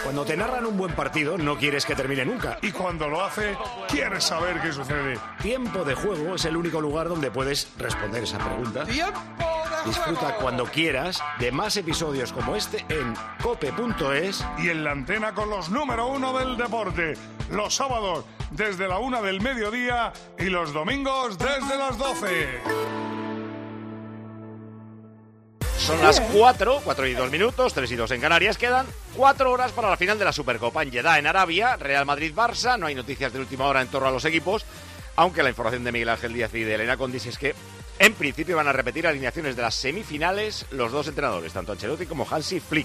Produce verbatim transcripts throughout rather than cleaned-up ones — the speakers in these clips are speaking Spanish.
Cuando te narran un buen partido, no quieres que termine nunca. Y cuando lo hace, quieres saber qué sucede. Tiempo de Juego es el único lugar donde puedes responder esa pregunta. ¡Tiempo de Disfruta juego! cuando quieras de más episodios como este en cope punto es. Y en la antena con los número uno del deporte. Los sábados desde la una del mediodía y los domingos desde las doce. Son las cuatro, cuatro y dos minutos, tres y dos en Canarias. Quedan cuatro horas para la final de la Supercopa en Jeddah, en Arabia. Real Madrid-Barça. No hay noticias de última hora en torno a los equipos, aunque la información de Miguel Ángel Díaz y de Elena Condis es que en principio van a repetir alineaciones de las semifinales los dos entrenadores, tanto Ancelotti como Hansi Flick.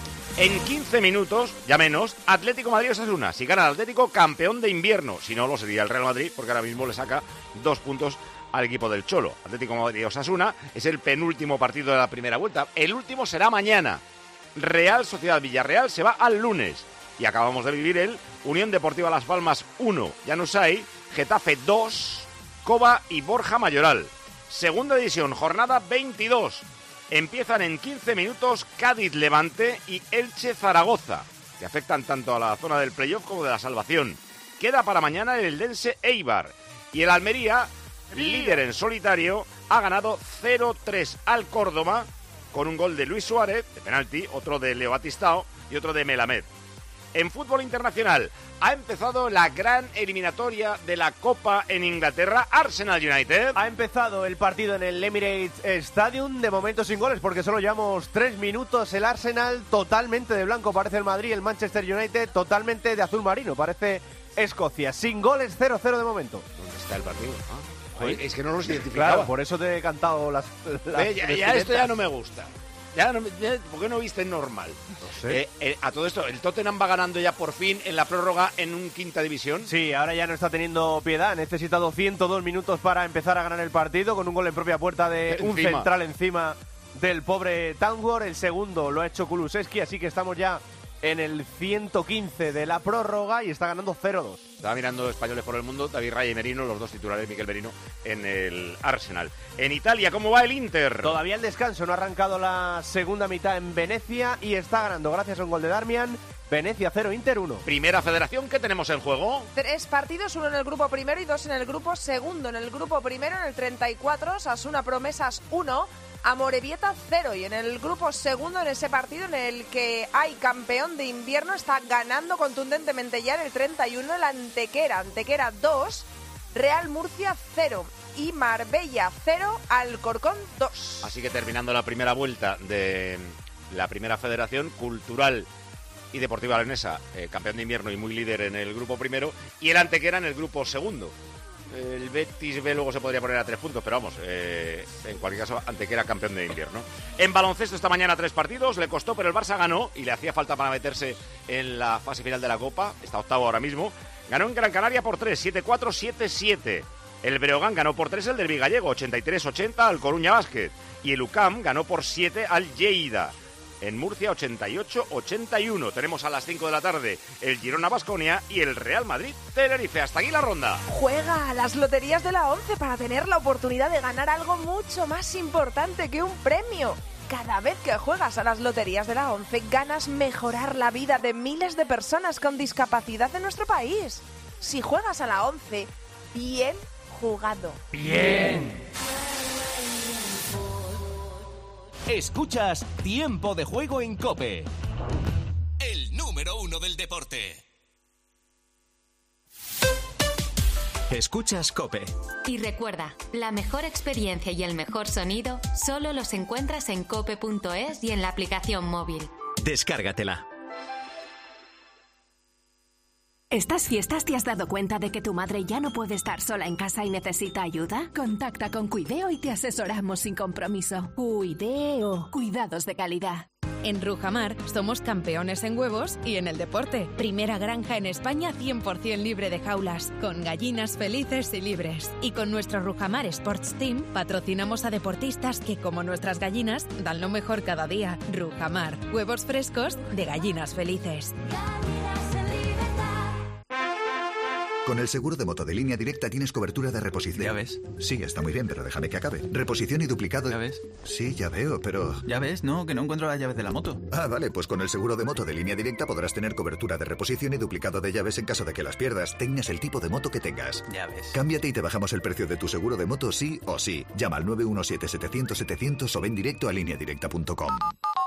En quince minutos, ya menos, Atlético Madrid-Osasuna. Si gana el Atlético, campeón de invierno. Si no, lo sería el Real Madrid, porque ahora mismo le saca dos puntos al equipo del Cholo. Atlético Madrid-Osasuna es el penúltimo partido de la primera vuelta. El último será mañana. Real Sociedad Villarreal se va al lunes. Y acabamos de vivir el Unión Deportiva Las Palmas uno, Januzaj, Getafe dos, Cova y Borja Mayoral. Segunda división, jornada veintidós. Empiezan en quince minutos Cádiz-Levante y Elche-Zaragoza, que afectan tanto a la zona del playoff como de la salvación. Queda para mañana el Eldense-Eibar. Y el Almería, líder en solitario, ha ganado cero tres al Córdoba con un gol de Luis Suárez, de penalti, otro de Leo Batistao y otro de Melamed. En fútbol internacional ha empezado la gran eliminatoria de la Copa en Inglaterra. Arsenal United ha empezado el partido en el Emirates Stadium, de momento sin goles porque solo llevamos tres minutos. El Arsenal totalmente de blanco parece el Madrid, el Manchester United totalmente de azul marino, parece Escocia. Sin goles, cero cero de momento. ¿Dónde está el partido? Ah, joder, es que no los identificaba. Claro, por eso te he cantado las... las Ve, ya, ya esto ya no me gusta. Ya, no, ya ¿por qué no viste normal? No sé. Eh, eh, a todo esto, ¿el Tottenham va ganando ya por fin en la prórroga en un quinta división? Sí, ahora ya no está teniendo piedad. Ha necesitado ciento dos minutos para empezar a ganar el partido, con un gol en propia puerta de encima. un central encima del pobre Townward. El segundo lo ha hecho Kulusevski, así que estamos ya en el ciento quince de la prórroga y está ganando cero dos. Estaba mirando Españoles por el Mundo, David Raya y Merino, los dos titulares, Miquel Merino, en el Arsenal. En Italia, ¿cómo va el Inter? Todavía el descanso, no ha arrancado la segunda mitad en Venecia y está ganando gracias a un gol de Darmian. Venecia cero, Inter uno. Primera Federación, ¿qué tenemos en juego? Tres partidos, uno en el grupo primero y dos en el grupo segundo. En el grupo primero, en el treinta y cuatro, Osasuna Promesas uno, Amorebieta cero. Y en el grupo segundo, en ese partido en el que hay campeón de invierno, está ganando contundentemente ya en el treinta y uno el Antequera. Antequera dos, Real Murcia cero y Marbella cero, Alcorcón dos. Así que terminando la primera vuelta de la Primera Federación Cultural y Deportiva Leonesa, eh, campeón de invierno y muy líder en el grupo primero, y el Antequera en el grupo segundo. El Betis B luego se podría poner a tres puntos, pero vamos, eh, en cualquier caso, Antequera campeón de invierno. En baloncesto esta mañana tres partidos, le costó, pero el Barça ganó y le hacía falta para meterse en la fase final de la Copa, está octavo ahora mismo. Ganó en Gran Canaria por tres, siete cuatro, siete siete. El Breogán ganó por tres el Derbi Gallego, ochenta y tres ochenta al Coruña Basket. Y el U C A M ganó por siete al Lleida. En Murcia, ochenta y ocho ochenta y uno. Tenemos a las cinco de la tarde el Girona Baskonia y el Real Madrid Tenerife. Hasta aquí la ronda. Juega a las loterías de la ONCE para tener la oportunidad de ganar algo mucho más importante que un premio. Cada vez que juegas a las loterías de la ONCE, ganas mejorar la vida de miles de personas con discapacidad en nuestro país. Si juegas a la ONCE, bien jugado. Bien. Escuchas Tiempo de Juego en COPE, el número uno del deporte. Escuchas COPE. Y recuerda, la mejor experiencia y el mejor sonido solo los encuentras en cope punto es y en la aplicación móvil. Descárgatela. ¿Estas fiestas te has dado cuenta de que tu madre ya no puede estar sola en casa y necesita ayuda? Contacta con Cuideo y te asesoramos sin compromiso. Cuideo, cuidados de calidad. En Rujamar somos campeones en huevos y en el deporte. Primera granja en España cien por ciento libre de jaulas, con gallinas felices y libres. Y con nuestro Rujamar Sports Team patrocinamos a deportistas que, como nuestras gallinas, dan lo mejor cada día. Rujamar, huevos frescos de gallinas felices. Con el seguro de moto de Línea Directa tienes cobertura de reposición. Ya ves. Sí, está muy bien, pero déjame que acabe. Reposición y duplicado... Ya ves. Sí, ya veo, pero... Ya ves, no, que no encuentro las llaves de la moto. Ah, vale, pues con el seguro de moto de Línea Directa podrás tener cobertura de reposición y duplicado de llaves en caso de que las pierdas, tengas el tipo de moto que tengas. Ya ves. Cámbiate y te bajamos el precio de tu seguro de moto sí o sí. Llama al nueve uno siete, setecientos, setecientos o ven directo a línea directa punto com.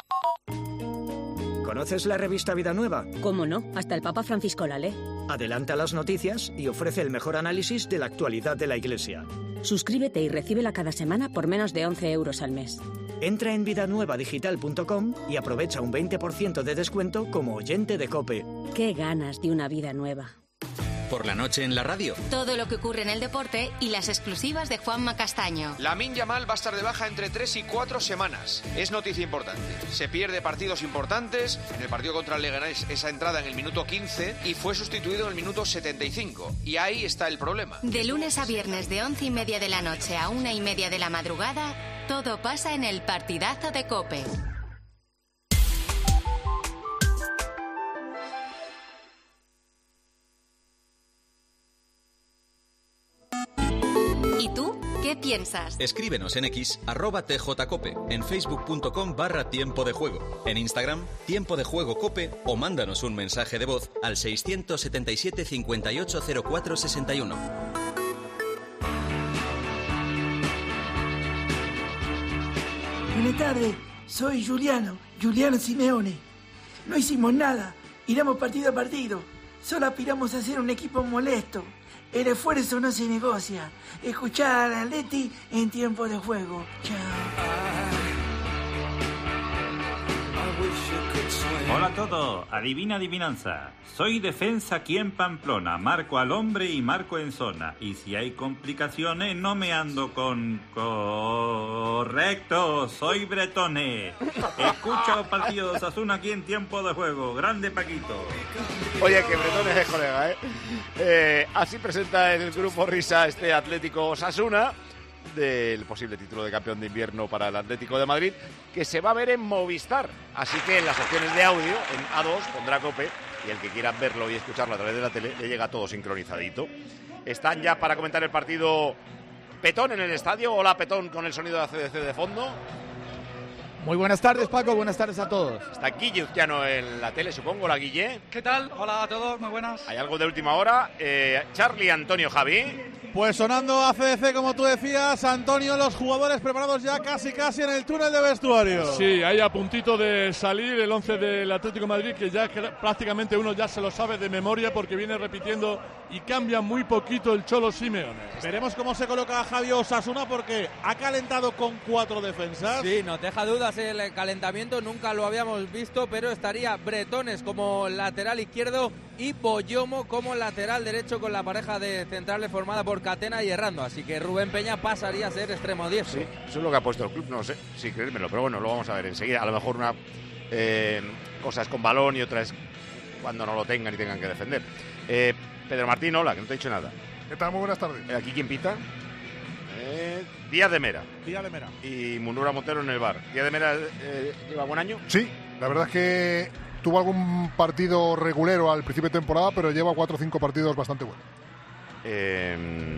¿Conoces la revista Vida Nueva? ¿Cómo no? Hasta el Papa Francisco la lee. Adelanta las noticias y ofrece el mejor análisis de la actualidad de la Iglesia. Suscríbete y recíbela cada semana por menos de once euros al mes. Entra en vida nueva digital punto com y aprovecha un veinte por ciento de descuento como oyente de COPE. ¡Qué ganas de una vida nueva! Por la noche en la radio. Todo lo que ocurre en el deporte y las exclusivas de Juanma Castaño. Lamine Yamal va a estar de baja entre tres y cuatro semanas. Es noticia importante. Se pierde partidos importantes. En el partido contra el Leganés, esa entrada en el minuto quince y fue sustituido en el minuto setenta y cinco. Y ahí está el problema. De lunes a viernes de once y media de la noche a una y media de la madrugada, todo pasa en el partidazo de COPE. ¿Y tú? ¿Qué piensas? Escríbenos en X, arroba tjcope, en facebook.com barra tiempo de juego, en Instagram, tiempo de juego cope, o mándanos un mensaje de voz al seiscientos setenta y siete, cincuenta y ocho, cero cuatro sesenta y uno. Buenas tardes, soy Giuliano, Giuliano Simeone. No hicimos nada, iremos partido a partido. Solo aspiramos a ser un equipo molesto. El esfuerzo no se negocia. Escuchar a Atleti en tiempo de juego. Chao. Hola a todos, adivina adivinanza. Soy defensa aquí en Pamplona, marco al hombre y marco en zona. Y si hay complicaciones no me ando con... Correcto, soy bretone. Escucha los partidos de Osasuna aquí en tiempo de juego. Grande Paquito. Oye, que Bretones es colega, ¿eh? ¿eh? Así presenta en el grupo Risa este Atlético Osasuna, del posible título de campeón de invierno para el Atlético de Madrid, que se va a ver en Movistar. Así que en las opciones de audio, en A dos, pondrá COPE, y el que quiera verlo y escucharlo a través de la tele, le llega todo sincronizadito. Están ya para comentar el partido Petón en el estadio. Hola, Petón, con el sonido de A C D C de fondo. Muy buenas tardes, Paco, buenas tardes a todos. Está Guille Uzquiano en la tele, supongo. Hola, Guille. ¿Qué tal? Hola a todos, muy buenas. Hay algo de última hora. Eh, Charlie, Antonio, Javi. Pues sonando A C D C, como tú decías, Antonio, los jugadores preparados ya casi casi en el túnel de vestuario. Sí, ahí a puntito de salir el once del Atlético de Madrid, que ya prácticamente uno ya se lo sabe de memoria porque viene repitiendo y cambia muy poquito el Cholo Simeone. Veremos cómo se coloca Javi Osasuna, porque ha calentado con cuatro defensas. Sí, nos deja dudas el calentamiento, nunca lo habíamos visto, pero estaría Bretones como lateral izquierdo y Boyomo como lateral derecho, con la pareja de centrales formada por Catena y Errando, así que Rubén Peña pasaría a ser extremo diestro. Sí, eso es lo que ha puesto el club, no sé si creérmelo, pero bueno, lo vamos a ver enseguida. A lo mejor una eh, cosa es con balón y otra es cuando no lo tengan y tengan que defender. Eh, Pedro Martín, hola, que no te he dicho nada. ¿Qué tal? Muy buenas tardes. ¿Aquí quién pita? Eh, Díaz de Mera. Díaz de Mera. Y Munura Montero en el bar. ¿Díaz de Mera eh, lleva buen año? Sí, la verdad es que tuvo algún partido regulero al principio de temporada, pero lleva cuatro o cinco partidos bastante buenos. Eh,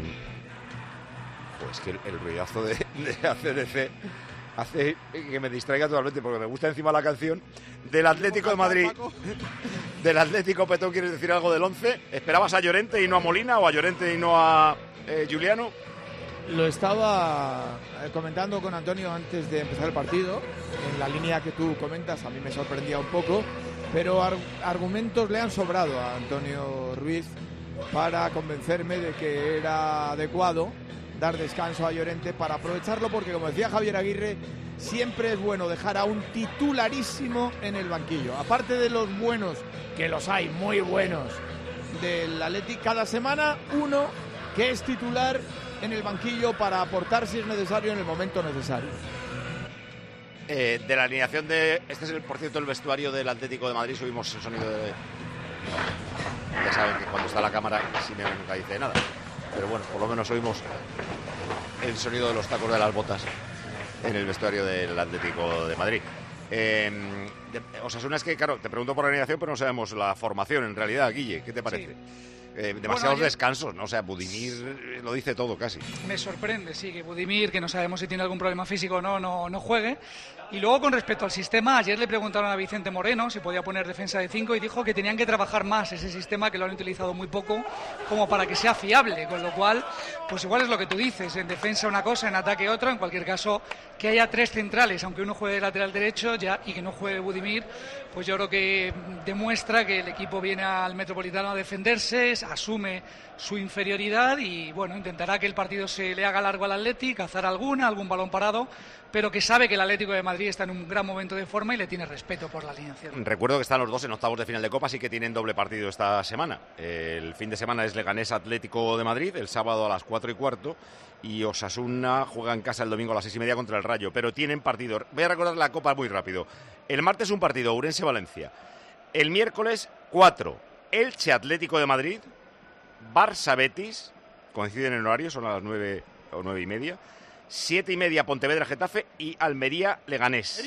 pues que el, el ruidazo de, de A C D C hace que me distraiga totalmente, porque me gusta encima la canción del Atlético de Madrid. Del Atlético. Petón, ¿quieres decir algo del once? ¿Esperabas a Llorente y no a Molina, o a Llorente y no a eh, Giuliano? Lo estaba comentando con Antonio antes de empezar el partido, en la línea que tú comentas. A mí me sorprendía un poco, pero ar- argumentos le han sobrado a Antonio Ruiz para convencerme de que era adecuado dar descanso a Llorente para aprovecharlo, porque, como decía Javier Aguirre, siempre es bueno dejar a un titularísimo en el banquillo. Aparte de los buenos, que los hay muy buenos, del Athletic, cada semana uno que es titular en el banquillo para aportar, si es necesario, en el momento necesario. Eh, de la alineación de... Este es, el, por cierto, el vestuario del Atlético de Madrid. Subimos el sonido de... Ya saben que cuando está la cámara Simeone nunca dice nada, pero bueno, por lo menos oímos el sonido de los tacos de las botas en el vestuario del Atlético de Madrid. Eh, de, Osasuna, es que, claro, te pregunto por la alineación, pero no sabemos la formación en realidad. Guille, ¿qué te parece? Sí. Eh, demasiados Bueno, yo... descansos, ¿no? O sea, Budimir lo dice todo casi. Me sorprende, sí, que Budimir, que no sabemos si tiene algún problema físico o no, no, no juegue. Y luego, con respecto al sistema, ayer le preguntaron a Vicente Moreno si podía poner defensa de cinco y dijo que tenían que trabajar más ese sistema, que lo han utilizado muy poco, como para que sea fiable. Con lo cual, pues igual es lo que tú dices, en defensa una cosa, en ataque otra. En cualquier caso, que haya tres centrales, aunque uno juegue de lateral derecho ya y que no juegue Budimir, pues yo creo que demuestra que el equipo viene al Metropolitano a defenderse, asume su inferioridad y bueno, intentará que el partido se le haga largo al Atleti, cazar alguna, algún balón parado, pero que sabe que el Atlético de Madrid está en un gran momento de forma y le tiene respeto por la alineación. Recuerdo que están los dos en octavos de final de Copa, así que tienen doble partido esta semana. El fin de semana es Leganés Atlético de Madrid, el sábado a las cuatro y cuarto, y Osasuna juega en casa el domingo a las seis y media contra el Rayo, pero tienen partido. Voy a recordar la Copa muy rápido. El martes un partido, Ourense-Valencia. El miércoles cuatro, Elche Atlético de Madrid, Barça-Betis, coinciden en horario, son a las nueve o nueve y media. Siete y media Pontevedra-Getafe y Almería-Leganés.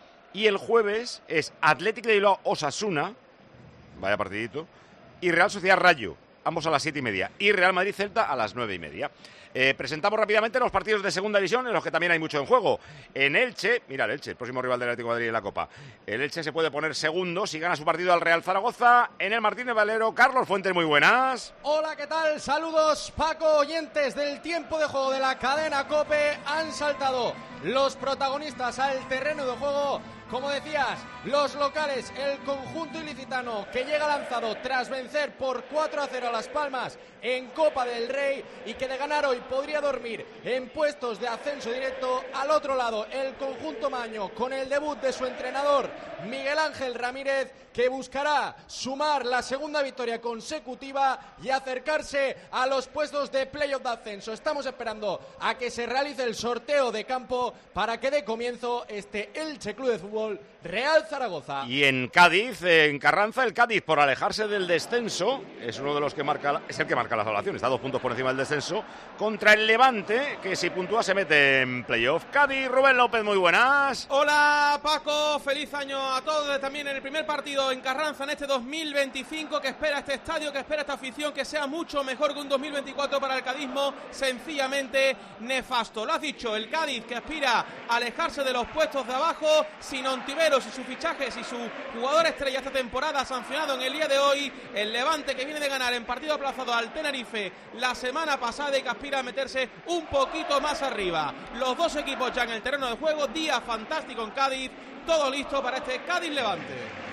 Y el jueves es Atlético de Bilbao Osasuna, vaya partidito, y Real Sociedad Rayo, ambos a las siete y media, y Real Madrid Celta a las nueve y media. Eh, presentamos rápidamente los partidos de segunda división en los que también hay mucho en juego. En Elche, mira el Elche, el próximo rival del Atlético de Madrid en la Copa. El Elche se puede poner segundo si gana su partido al Real Zaragoza en el Martínez Valero. Carlos Fuentes, muy buenas. Hola, ¿qué tal? Saludos, Paco, oyentes del tiempo de juego de la cadena COPE. Han saltado los protagonistas al terreno de juego. Como decías, los locales, el conjunto ilicitano que llega lanzado tras vencer por cuatro a cero a Las Palmas en Copa del Rey y que de ganar hoy podría dormir en puestos de ascenso directo. Al otro lado, el conjunto maño con el debut de su entrenador Miguel Ángel Ramírez, que buscará sumar la segunda victoria consecutiva y acercarse a los puestos de playoff de ascenso. Estamos esperando a que se realice el sorteo de campo para que dé comienzo este Elche Club de Fútbol Real Zaragoza. Y en Cádiz, en Carranza, el Cádiz, por alejarse del descenso, es uno de los que marca, es el que marca la salvación, está a dos puntos por encima del descenso, contra el Levante, que si puntúa se mete en playoff. Cádiz, Rubén López, muy buenas. Hola Paco, feliz año a todos, también en el primer partido en Carranza en este dos mil veinticinco, que espera este estadio, que espera esta afición, que sea mucho mejor que un dos mil veinticuatro para el cadismo, sencillamente nefasto. Lo has dicho, el Cádiz que aspira a alejarse de los puestos de abajo, sin Ontiveros y sus fichajes y su jugador estrella esta temporada sancionado en el día de hoy. El Levante, que viene de ganar en partido aplazado al Tenerife la semana pasada y que aspira a meterse un poquito más arriba. Los dos equipos ya en el terreno de juego, día fantástico en Cádiz, todo listo para este Cádiz-Levante.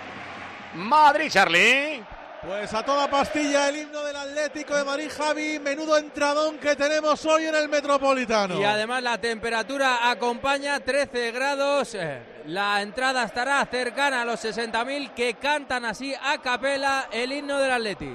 Madrid, Charlie. Pues a toda pastilla el himno del Atlético de Madrid, Javi. Menudo entradón que tenemos hoy en el Metropolitano. Y además la temperatura acompaña, trece grados. La entrada estará cercana a los sesenta mil que cantan así a capela el himno del Atleti.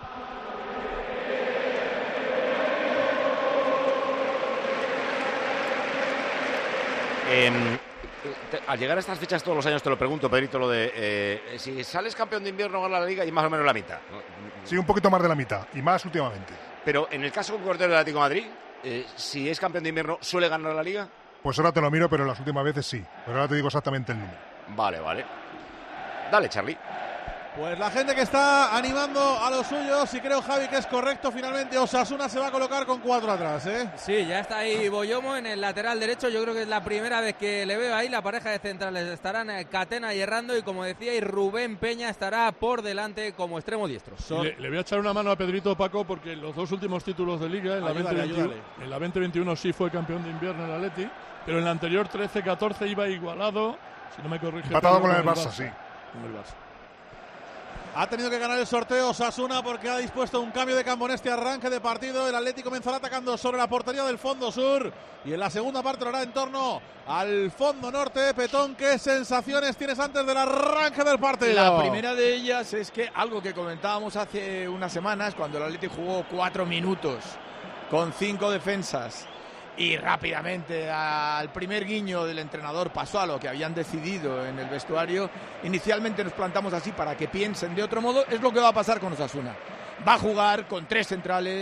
Eh, te, al llegar a estas fechas todos los años te lo pregunto, Pedrito, lo de eh, si sales campeón de invierno ganas la Liga y más o menos la mitad. Sí, un poquito más de la mitad y más últimamente. Pero en el caso concreto del Atlético de Madrid, eh, si es campeón de invierno, ¿suele ganar la Liga? Pues ahora te lo miro, pero las últimas veces sí. Pero ahora te digo exactamente el número. Vale, vale. Dale, Charlie. Pues la gente que está animando a los suyos, y creo, Javi, que es correcto, finalmente Osasuna se va a colocar con cuatro atrás, ¿eh? Sí, ya está ahí Boyomo en el lateral derecho. Yo creo que es la primera vez que le veo ahí. La pareja de centrales estarán Catena y Errando, y como decía, y Rubén Peña estará por delante como extremo diestro. Le, le voy a echar una mano a Pedrito, Paco, porque los dos últimos títulos de Liga, en la, ayúdale, veinte veintiuno, en la veinte veintiuno sí fue campeón de invierno el Atleti, pero en la anterior trece catorce iba igualado, si no me corrige. Empatado con el Barça, sí. Con el Barça. Ha tenido que ganar el sorteo Osasuna porque ha dispuesto un cambio de campo en este arranque de partido. El Atlético comenzará atacando sobre la portería del fondo sur y en la segunda parte lo hará en torno al fondo norte. Petón, ¿qué sensaciones tienes antes del arranque del partido? La primera de ellas es que algo que comentábamos hace unas semanas, cuando el Atlético jugó cuatro minutos con cinco defensas y rápidamente al primer guiño del entrenador pasó a lo que habían decidido en el vestuario. Inicialmente nos plantamos así para que piensen de otro modo. Es lo que va a pasar con Osasuna. Va a jugar con tres centrales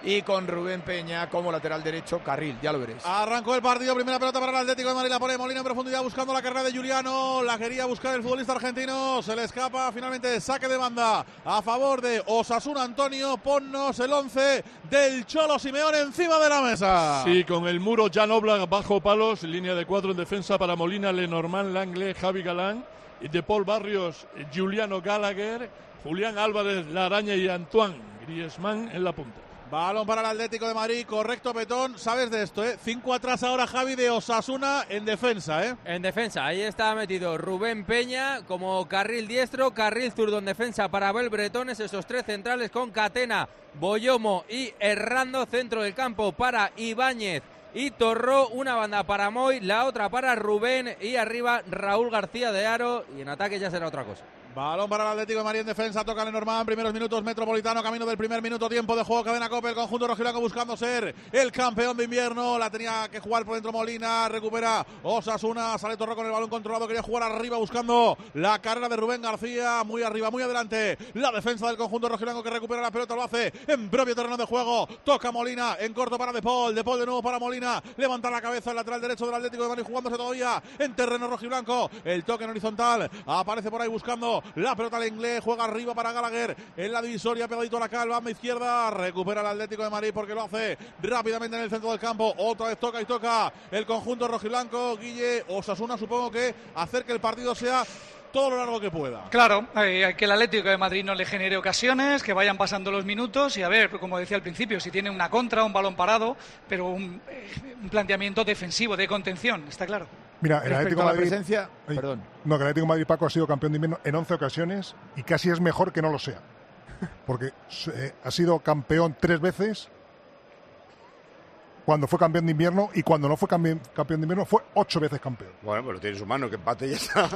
y con Rubén Peña como lateral derecho, carril, ya lo veréis. Arrancó el partido, primera pelota para el Atlético de Madrid, la pone Molina en profundidad buscando la carrera de Juliano, la quería buscar el futbolista argentino, se le escapa, finalmente saque de banda a favor de Osasuna. Antonio, ponnos el once del Cholo Simeone encima de la mesa. Sí, con el muro Jan Oblak bajo palos, línea de cuatro en defensa para Molina, Lenormand, Langley, Javi Galán, y de Paul Barrios, Juliano Gallagher, Julián Álvarez, La Araña y Antoine Griezmann en la punta. Balón para el Atlético de Madrid, correcto, Petón, sabes de esto, ¿eh? Cinco atrás ahora Javi de Osasuna en defensa, ¿eh? En defensa, ahí está metido Rubén Peña como carril diestro, carril zurdo en defensa para Abel Bretones, esos tres centrales con Catena, Boyomo y Errando, centro del campo para Ibáñez y Torró, una banda para Moy, la otra para Rubén y arriba Raúl García de Haro, y en ataque ya será otra cosa. Balón para el Atlético de Madrid en defensa, toca Lenormand, primeros minutos, Metropolitano, camino del primer minuto, tiempo de juego, Cadena Cope, el conjunto rojiblanco buscando ser el campeón de invierno, la tenía que jugar por dentro Molina, recupera Osasuna, sale Torró con el balón controlado, quería jugar arriba buscando la carrera de Rubén García, muy arriba, muy adelante, la defensa del conjunto rojiblanco que recupera la pelota, lo hace en propio terreno de juego, toca Molina, en corto para De Paul, De Paul de nuevo para Molina, levanta la cabeza el lateral derecho del Atlético de Madrid, jugándose todavía en terreno rojiblanco, el toque en horizontal, aparece por ahí buscando la pelota al inglés, juega arriba para Gallagher en la divisoria, pegadito a la calva, banda izquierda, recupera el Atlético de Madrid porque lo hace rápidamente en el centro del campo, otra vez toca y toca el conjunto rojiblanco, Guille. Osasuna supongo que hacer que el partido sea todo lo largo que pueda. Claro, eh, que el Atlético de Madrid no le genere ocasiones, que vayan pasando los minutos y a ver, como decía al principio, si tiene una contra, un balón parado, pero un, eh, un planteamiento defensivo, de contención, está claro. Mira, el Atlético de Madrid, presencia, ay, perdón. No, que el Atlético de Madrid, Paco, ha sido campeón de invierno en once ocasiones y casi es mejor que no lo sea. Porque eh, ha sido campeón tres veces cuando fue campeón de invierno y cuando no fue campeón, campeón de invierno fue ocho veces campeón. Bueno, pues lo tiene en su mano, que empate y ya está.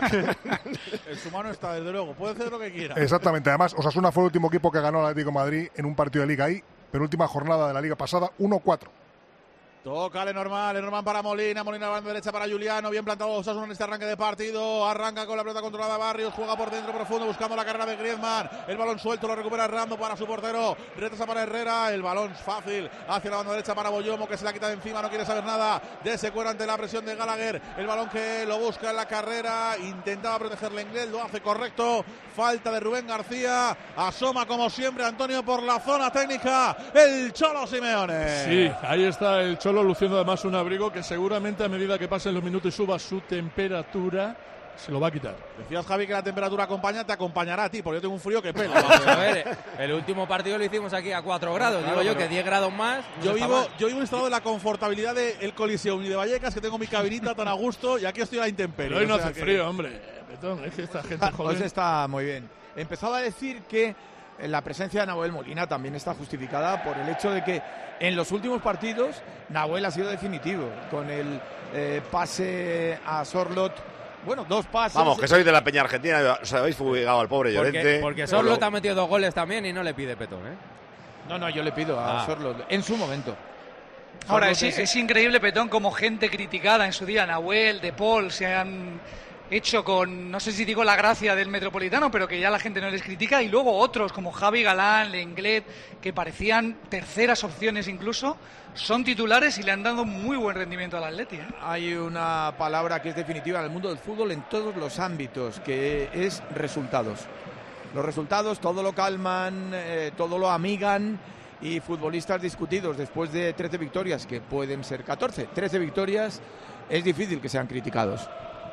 En su mano está, desde luego, puede hacer lo que quiera. Exactamente, además Osasuna fue el último equipo que ganó el Atlético de Madrid en un partido de Liga ahí, penúltima jornada de la Liga pasada, uno cuatro. Toca Lenormand, Lenormand para Molina, Molina banda derecha para Juliano, bien plantado Osasuna en este arranque de partido, arranca con la pelota controlada Barrios, juega por dentro profundo buscando la carrera de Griezmann, el balón suelto lo recupera Errando para su portero, retrasa para Herrera, el balón fácil hacia la banda derecha para Boyomo que se la quita de encima, no quiere saber nada de Secuera ante la presión de Gallagher, el balón que lo busca en la carrera, intentaba protegerle inglés, lo hace correcto, falta de Rubén García, asoma como siempre Antonio por la zona técnica, el Cholo Simeone. Sí, ahí está el Cholo luciendo además un abrigo que seguramente a medida que pasen los minutos y suba su temperatura se lo va a quitar. Decías, Javi, que la temperatura acompaña, te acompañará a ti, porque yo tengo un frío que pela. A ver, el último partido lo hicimos aquí a cuatro grados, claro, digo yo que diez grados más. No yo, vivo, mal. yo vivo instalado en la confortabilidad del Coliseum y de Vallecas, que tengo mi cabinita tan a gusto y aquí estoy a la intemperie. Pero hoy no o sea hace que... frío, hombre. Betón, es que esta gente joven... Pues está muy bien. Empezaba a decir que la presencia de Nahuel Molina también está justificada por el hecho de que en los últimos partidos Nahuel ha sido definitivo con el eh, pase a Sorlot. Bueno, dos pases. Vamos, que sois de la Peña Argentina, os habéis fugado al pobre porque, Llorente. Porque Sorlot ha metido dos goles también y no le pide Petón, ¿eh? No, no, yo le pido a ah. Sorlot en su momento. Ahora, es, es increíble, Petón, como gente criticada en su día, Nahuel, De Paul, se han hecho con, no sé si digo la gracia del Metropolitano, pero que ya la gente no les critica, y luego otros como Javi Galán, Lenglet, que parecían terceras opciones incluso, son titulares y le han dado muy buen rendimiento al Atleti, ¿eh? Hay una palabra que es definitiva en el mundo del fútbol en todos los ámbitos, que es resultados. Los resultados todo lo calman, eh, todo lo amigan, y futbolistas discutidos después de trece victorias, que pueden ser catorce, trece victorias, es difícil que sean criticados.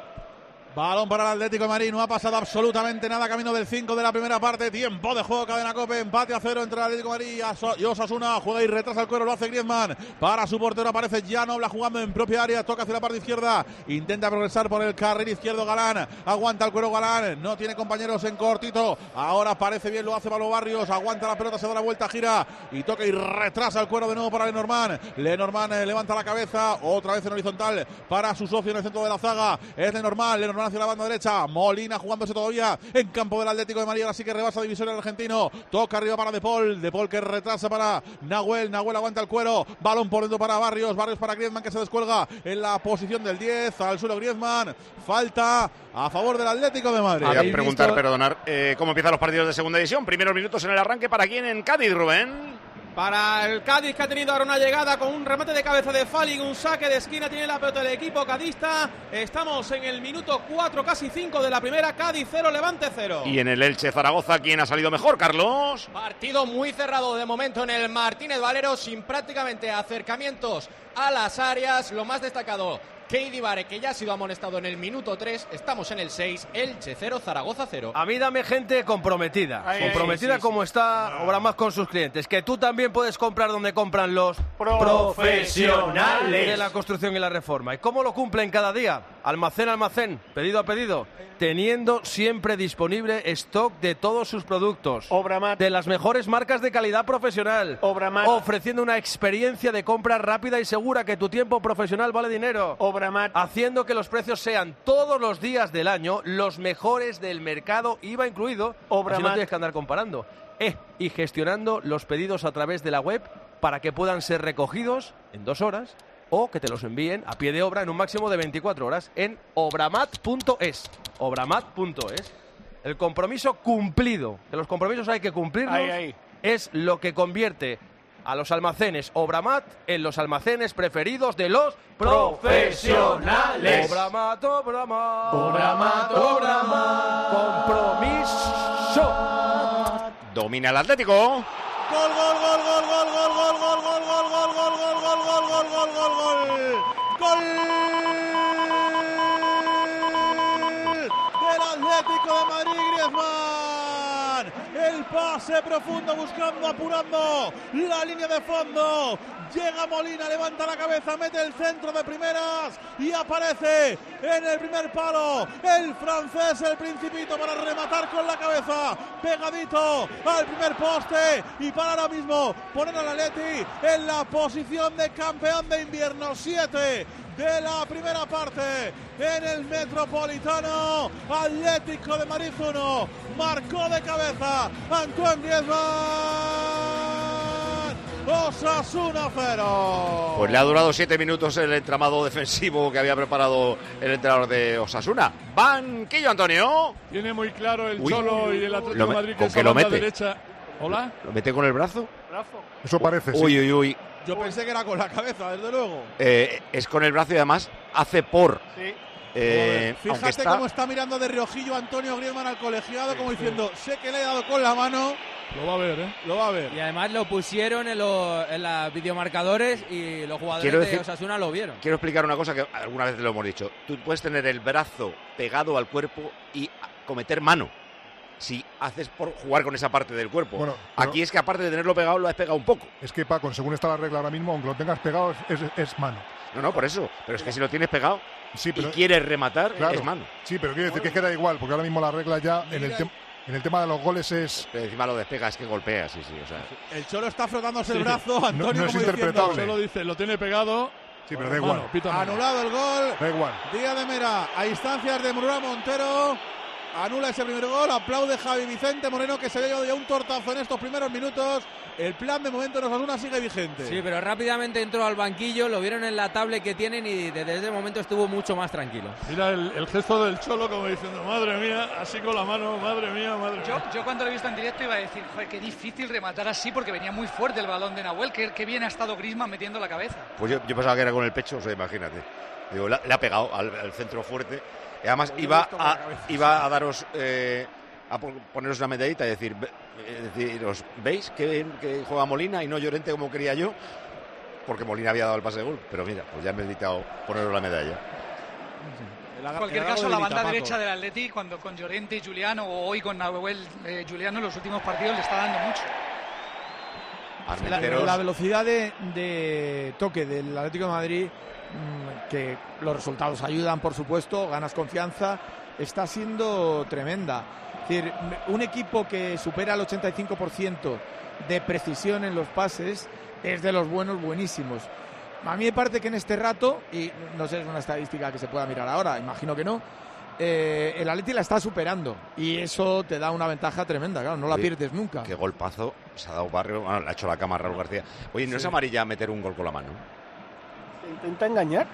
Balón para el Atlético de Madrid, no ha pasado absolutamente nada, camino del cinco de la primera parte, tiempo de juego, Cadena Cope, empate a cero entre el Atlético de Madrid y Osasuna, juega y retrasa el cuero, lo hace Griezmann, para su portero aparece Jan Oblak jugando en propia área, toca hacia la parte izquierda, intenta progresar por el carril izquierdo Galán, aguanta el cuero Galán, no tiene compañeros en cortito, ahora parece bien, lo hace Pablo Barrios, aguanta la pelota, se da la vuelta, gira y toca y retrasa el cuero de nuevo para Lenormand, Lenormand eh, levanta la cabeza, otra vez en horizontal para su socio en el centro de la zaga, es Lenormand, Lenormand hacia la banda derecha, Molina jugándose todavía en campo del Atlético de Madrid, así que rebasa divisoria el argentino, toca arriba para De Paul, De Paul que retrasa para Nahuel, Nahuel aguanta el cuero, balón por dentro para Barrios, Barrios para Griezmann que se descuelga en la posición del diez, al suelo Griezmann, falta a favor del Atlético de Madrid. Voy a preguntar, visto? perdonar, eh, ¿cómo empiezan los partidos de segunda división? Primeros minutos en el arranque, ¿para quién en Cádiz, Rubén? para el Cádiz, que ha tenido ahora una llegada con un remate de cabeza de Fali, un saque de esquina, tiene la pelota del equipo cadista. Estamos en el minuto cuatro, casi cinco de la primera. Cádiz cero, Levante cero. Y en el Elche Zaragoza, ¿quién ha salido mejor, Carlos? Partido muy cerrado de momento en el Martínez Valero, sin prácticamente acercamientos a las áreas. Lo más destacado, Keidi Bare, que ya ha sido amonestado en el minuto tres. Estamos en el seis, Elche cero, Zaragoza cero. A mí dame gente comprometida. Ay, comprometida sí, sí, como sí. está Obramás con sus clientes. Que tú también puedes comprar donde compran los profesionales de la construcción y la reforma. ¿Y cómo lo cumplen cada día? Almacén a almacén, pedido a pedido, teniendo siempre disponible stock de todos sus productos. Obramat. De las mejores marcas de calidad profesional. Obramat. Ofreciendo una experiencia de compra rápida y segura, que tu tiempo profesional vale dinero. Obramat. Haciendo que los precios sean todos los días del año los mejores del mercado, I V A incluido. Obramat. Así no tienes que andar comparando. Eh, y gestionando los pedidos a través de la web para que puedan ser recogidos en dos horas o que te los envíen a pie de obra en un máximo de veinticuatro horas en obramat punto es. obramat punto es. El compromiso cumplido, que los compromisos hay que cumplirlos, Ahí, ahí. es lo que convierte a los almacenes Obramat en los almacenes preferidos de los profesionales. Obramat, Obramat, Obramat, Obramat. Compromiso. Domina el Atlético. Gol, gol, gol, gol, gol, gol, gol, gol, gol, gol, gol, gol, gol, gol, gol, gol, gol, gol, gol. Gol del Atlético de Madrid, Griezmann. El pase profundo buscando, apurando la línea de fondo. Llega Molina, levanta la cabeza, mete el centro de primeras y aparece en el primer palo el francés, el Principito, para rematar con la cabeza, pegadito al primer poste y para ahora mismo poner al Atleti en la posición de campeón de invierno. Siete de la primera parte en el Metropolitano. Atlético de Madrid uno, marcó de cabeza Antoine Griezmann. Osasuna cero. Pues le ha durado siete minutos el entramado defensivo que había preparado el entrenador de Osasuna. Banquillo, Antonio. Tiene muy claro el Uy. Cholo y el Atlético Lo de me- Madrid que ¿con esa qué lo banda mete? derecha. Hola. ¿Lo mete con el brazo? Eso parece, sí. Uy, uy, uy. Yo pensé que era con la cabeza, desde luego. Eh, es con el brazo y además hace por. Sí. Eh, aunque Fíjate está... cómo está mirando de reojillo Antonio Griezmann al colegiado, como diciendo, sé que le he dado con la mano. Lo va a ver, ¿eh? Lo va a ver. Y además lo pusieron en los en las videomarcadores y los jugadores Quiero de decir- Osasuna lo vieron. Quiero explicar una cosa que alguna vez lo hemos dicho. Tú puedes tener el brazo pegado al cuerpo y cometer mano si haces por jugar con esa parte del cuerpo. Bueno, pero- Aquí es que aparte de tenerlo pegado, lo has pegado un poco. Es que, Paco, según está la regla ahora mismo, aunque lo tengas pegado, es, es- es mano. No, no, por eso. Pero es que si lo tienes pegado Sí, pero- y quieres rematar, Claro. es mano. Sí, pero quiero decir que queda igual, porque ahora mismo la regla ya en el, tem- en el tema de los goles es... Pero encima lo despegas, que golpea, sí, sí. O sea, El Cholo está frotándose el Sí. brazo, No- Antonio, no es como diciendo, interpretable. Solo dice, lo tiene pegado. Sí, pero da Mano, igual. pita mano. anulado el gol. Da igual. Díaz de Mera, a instancias de Murúa Montero, anula ese primer gol, aplaude Javi Vicente Moreno, que se había llevado ya un tortazo en estos primeros minutos. El plan de momento en Osasuna sigue vigente. Sí, pero rápidamente entró al banquillo, lo vieron en la tablet que tienen y desde ese momento estuvo mucho más tranquilo. Mira el, el gesto del Cholo como diciendo, madre mía, así con la mano, madre mía, madre Yo, mía. yo cuando lo he visto en directo iba a decir, joder, qué difícil rematar así porque venía muy fuerte el balón de Nahuel, que, que bien ha estado Griezmann metiendo la cabeza. pues yo, yo pensaba que era con el pecho, o sea, imagínate. Digo, la- le ha pegado al, al centro fuerte. Y además Yo lo he iba visto con la a, cabeza. iba a daros... eh, a po- poneros una medallita y decir, ve- eh, deciros, ¿veis que, bien que juega Molina y no Llorente como quería yo? Porque Molina había dado el pase de gol. Pero mira, pues ya me he meditado poneros la medalla. En cualquier caso, la banda derecha del Atleti, cuando con Llorente y Juliano, o hoy con Nahuel eh, Juliano, en los últimos partidos le está dando mucho. La, Armenteros. La velocidad de, de toque del Atlético de Madrid, mmm, que los resultados ayudan, por supuesto, ganas confianza, está siendo tremenda. Es decir, un equipo que supera el ochenta y cinco por ciento de precisión en los pases es de los buenos, buenísimos. A mí me parece que en este rato, y no sé, es una estadística que se pueda mirar ahora, imagino que no, eh, el Atleti la está superando y eso te da una ventaja tremenda, claro, no la Oye, pierdes nunca. Qué golpazo se ha dado Barrio. Bueno, le ha hecho la cama a Raúl García. Oye, ¿no Sí. es amarilla meter un gol con la mano? ¿Intenta engañar?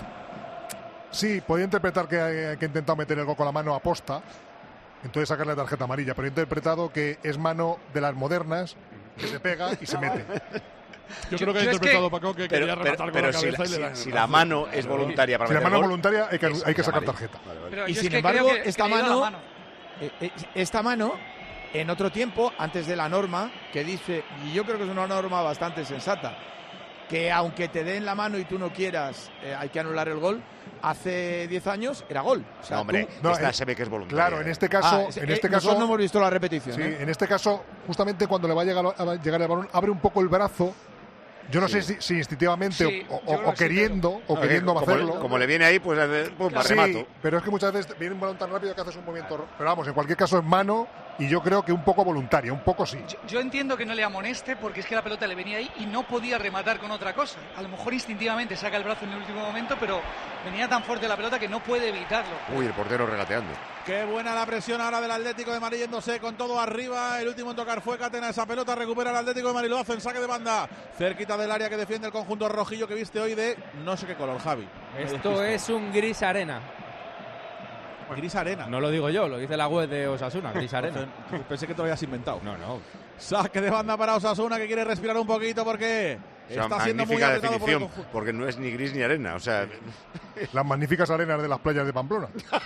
Sí, podía interpretar que, que ha intentado meter el gol con la mano a posta, entonces sacarle la tarjeta amarilla, pero he interpretado que es mano de las modernas que se pega y se mete. Yo, yo creo que ha interpretado que, Paco que pero, quería rematar pero, con la pero cabeza si, y le la, dan si el la mano es voluntaria para Si la meter mano es gol, voluntaria hay que, es, hay que sacar amarillo. tarjeta. Vale, vale. Pero Y sin es que embargo, que, esta que mano, mano. Eh, esta mano, en otro tiempo, antes de la norma, que dice, y yo creo que es una norma bastante sensata, que aunque te den la mano y tú no quieras, eh, hay que anular el gol. Hace diez años era gol. O sea, no, hombre, tú, no, esta eh, se ve que es voluntaria. Claro, en este caso, ah, en este eh, caso no hemos visto la repetición. Sí, ¿eh? en este caso, justamente cuando le va a llegar, a llegar el balón, abre un poco el brazo. Yo no Sí. sé si, si instintivamente Sí, o, yo o, creo o que sí, queriendo pero- o queriendo como, hacerlo. Como le viene ahí, pues pum, Sí, remato. pero es que muchas veces viene un balón tan rápido que haces un movimiento. Pero vamos, en cualquier caso es mano y yo creo que un poco voluntaria, un poco sí. Yo entiendo que no le amoneste porque es que la pelota le venía ahí y no podía rematar con otra cosa. A lo mejor instintivamente saca el brazo en el último momento, pero venía tan fuerte la pelota que no puede evitarlo. Uy, el portero regateando. Qué buena la presión ahora del Atlético de Madrid yéndose con todo arriba. El último en tocar fue Catena. Esa pelota recupera el Atlético de Madrid. Lo hace en saque de banda. Cerquita del área que defiende el conjunto rojillo que viste hoy de no sé qué color, Javi. Esto es un gris arena. Gris arena. No lo digo yo, lo dice la web de Osasuna, gris arena. Pensé que te lo habías inventado. No, no. Saque de banda para Osasuna que quiere respirar un poquito porque O sea, está siendo muy magnífica apretado por el definición, conjunto. porque no es ni gris ni arena. O sea, Las magníficas arenas de las playas de Pamplona.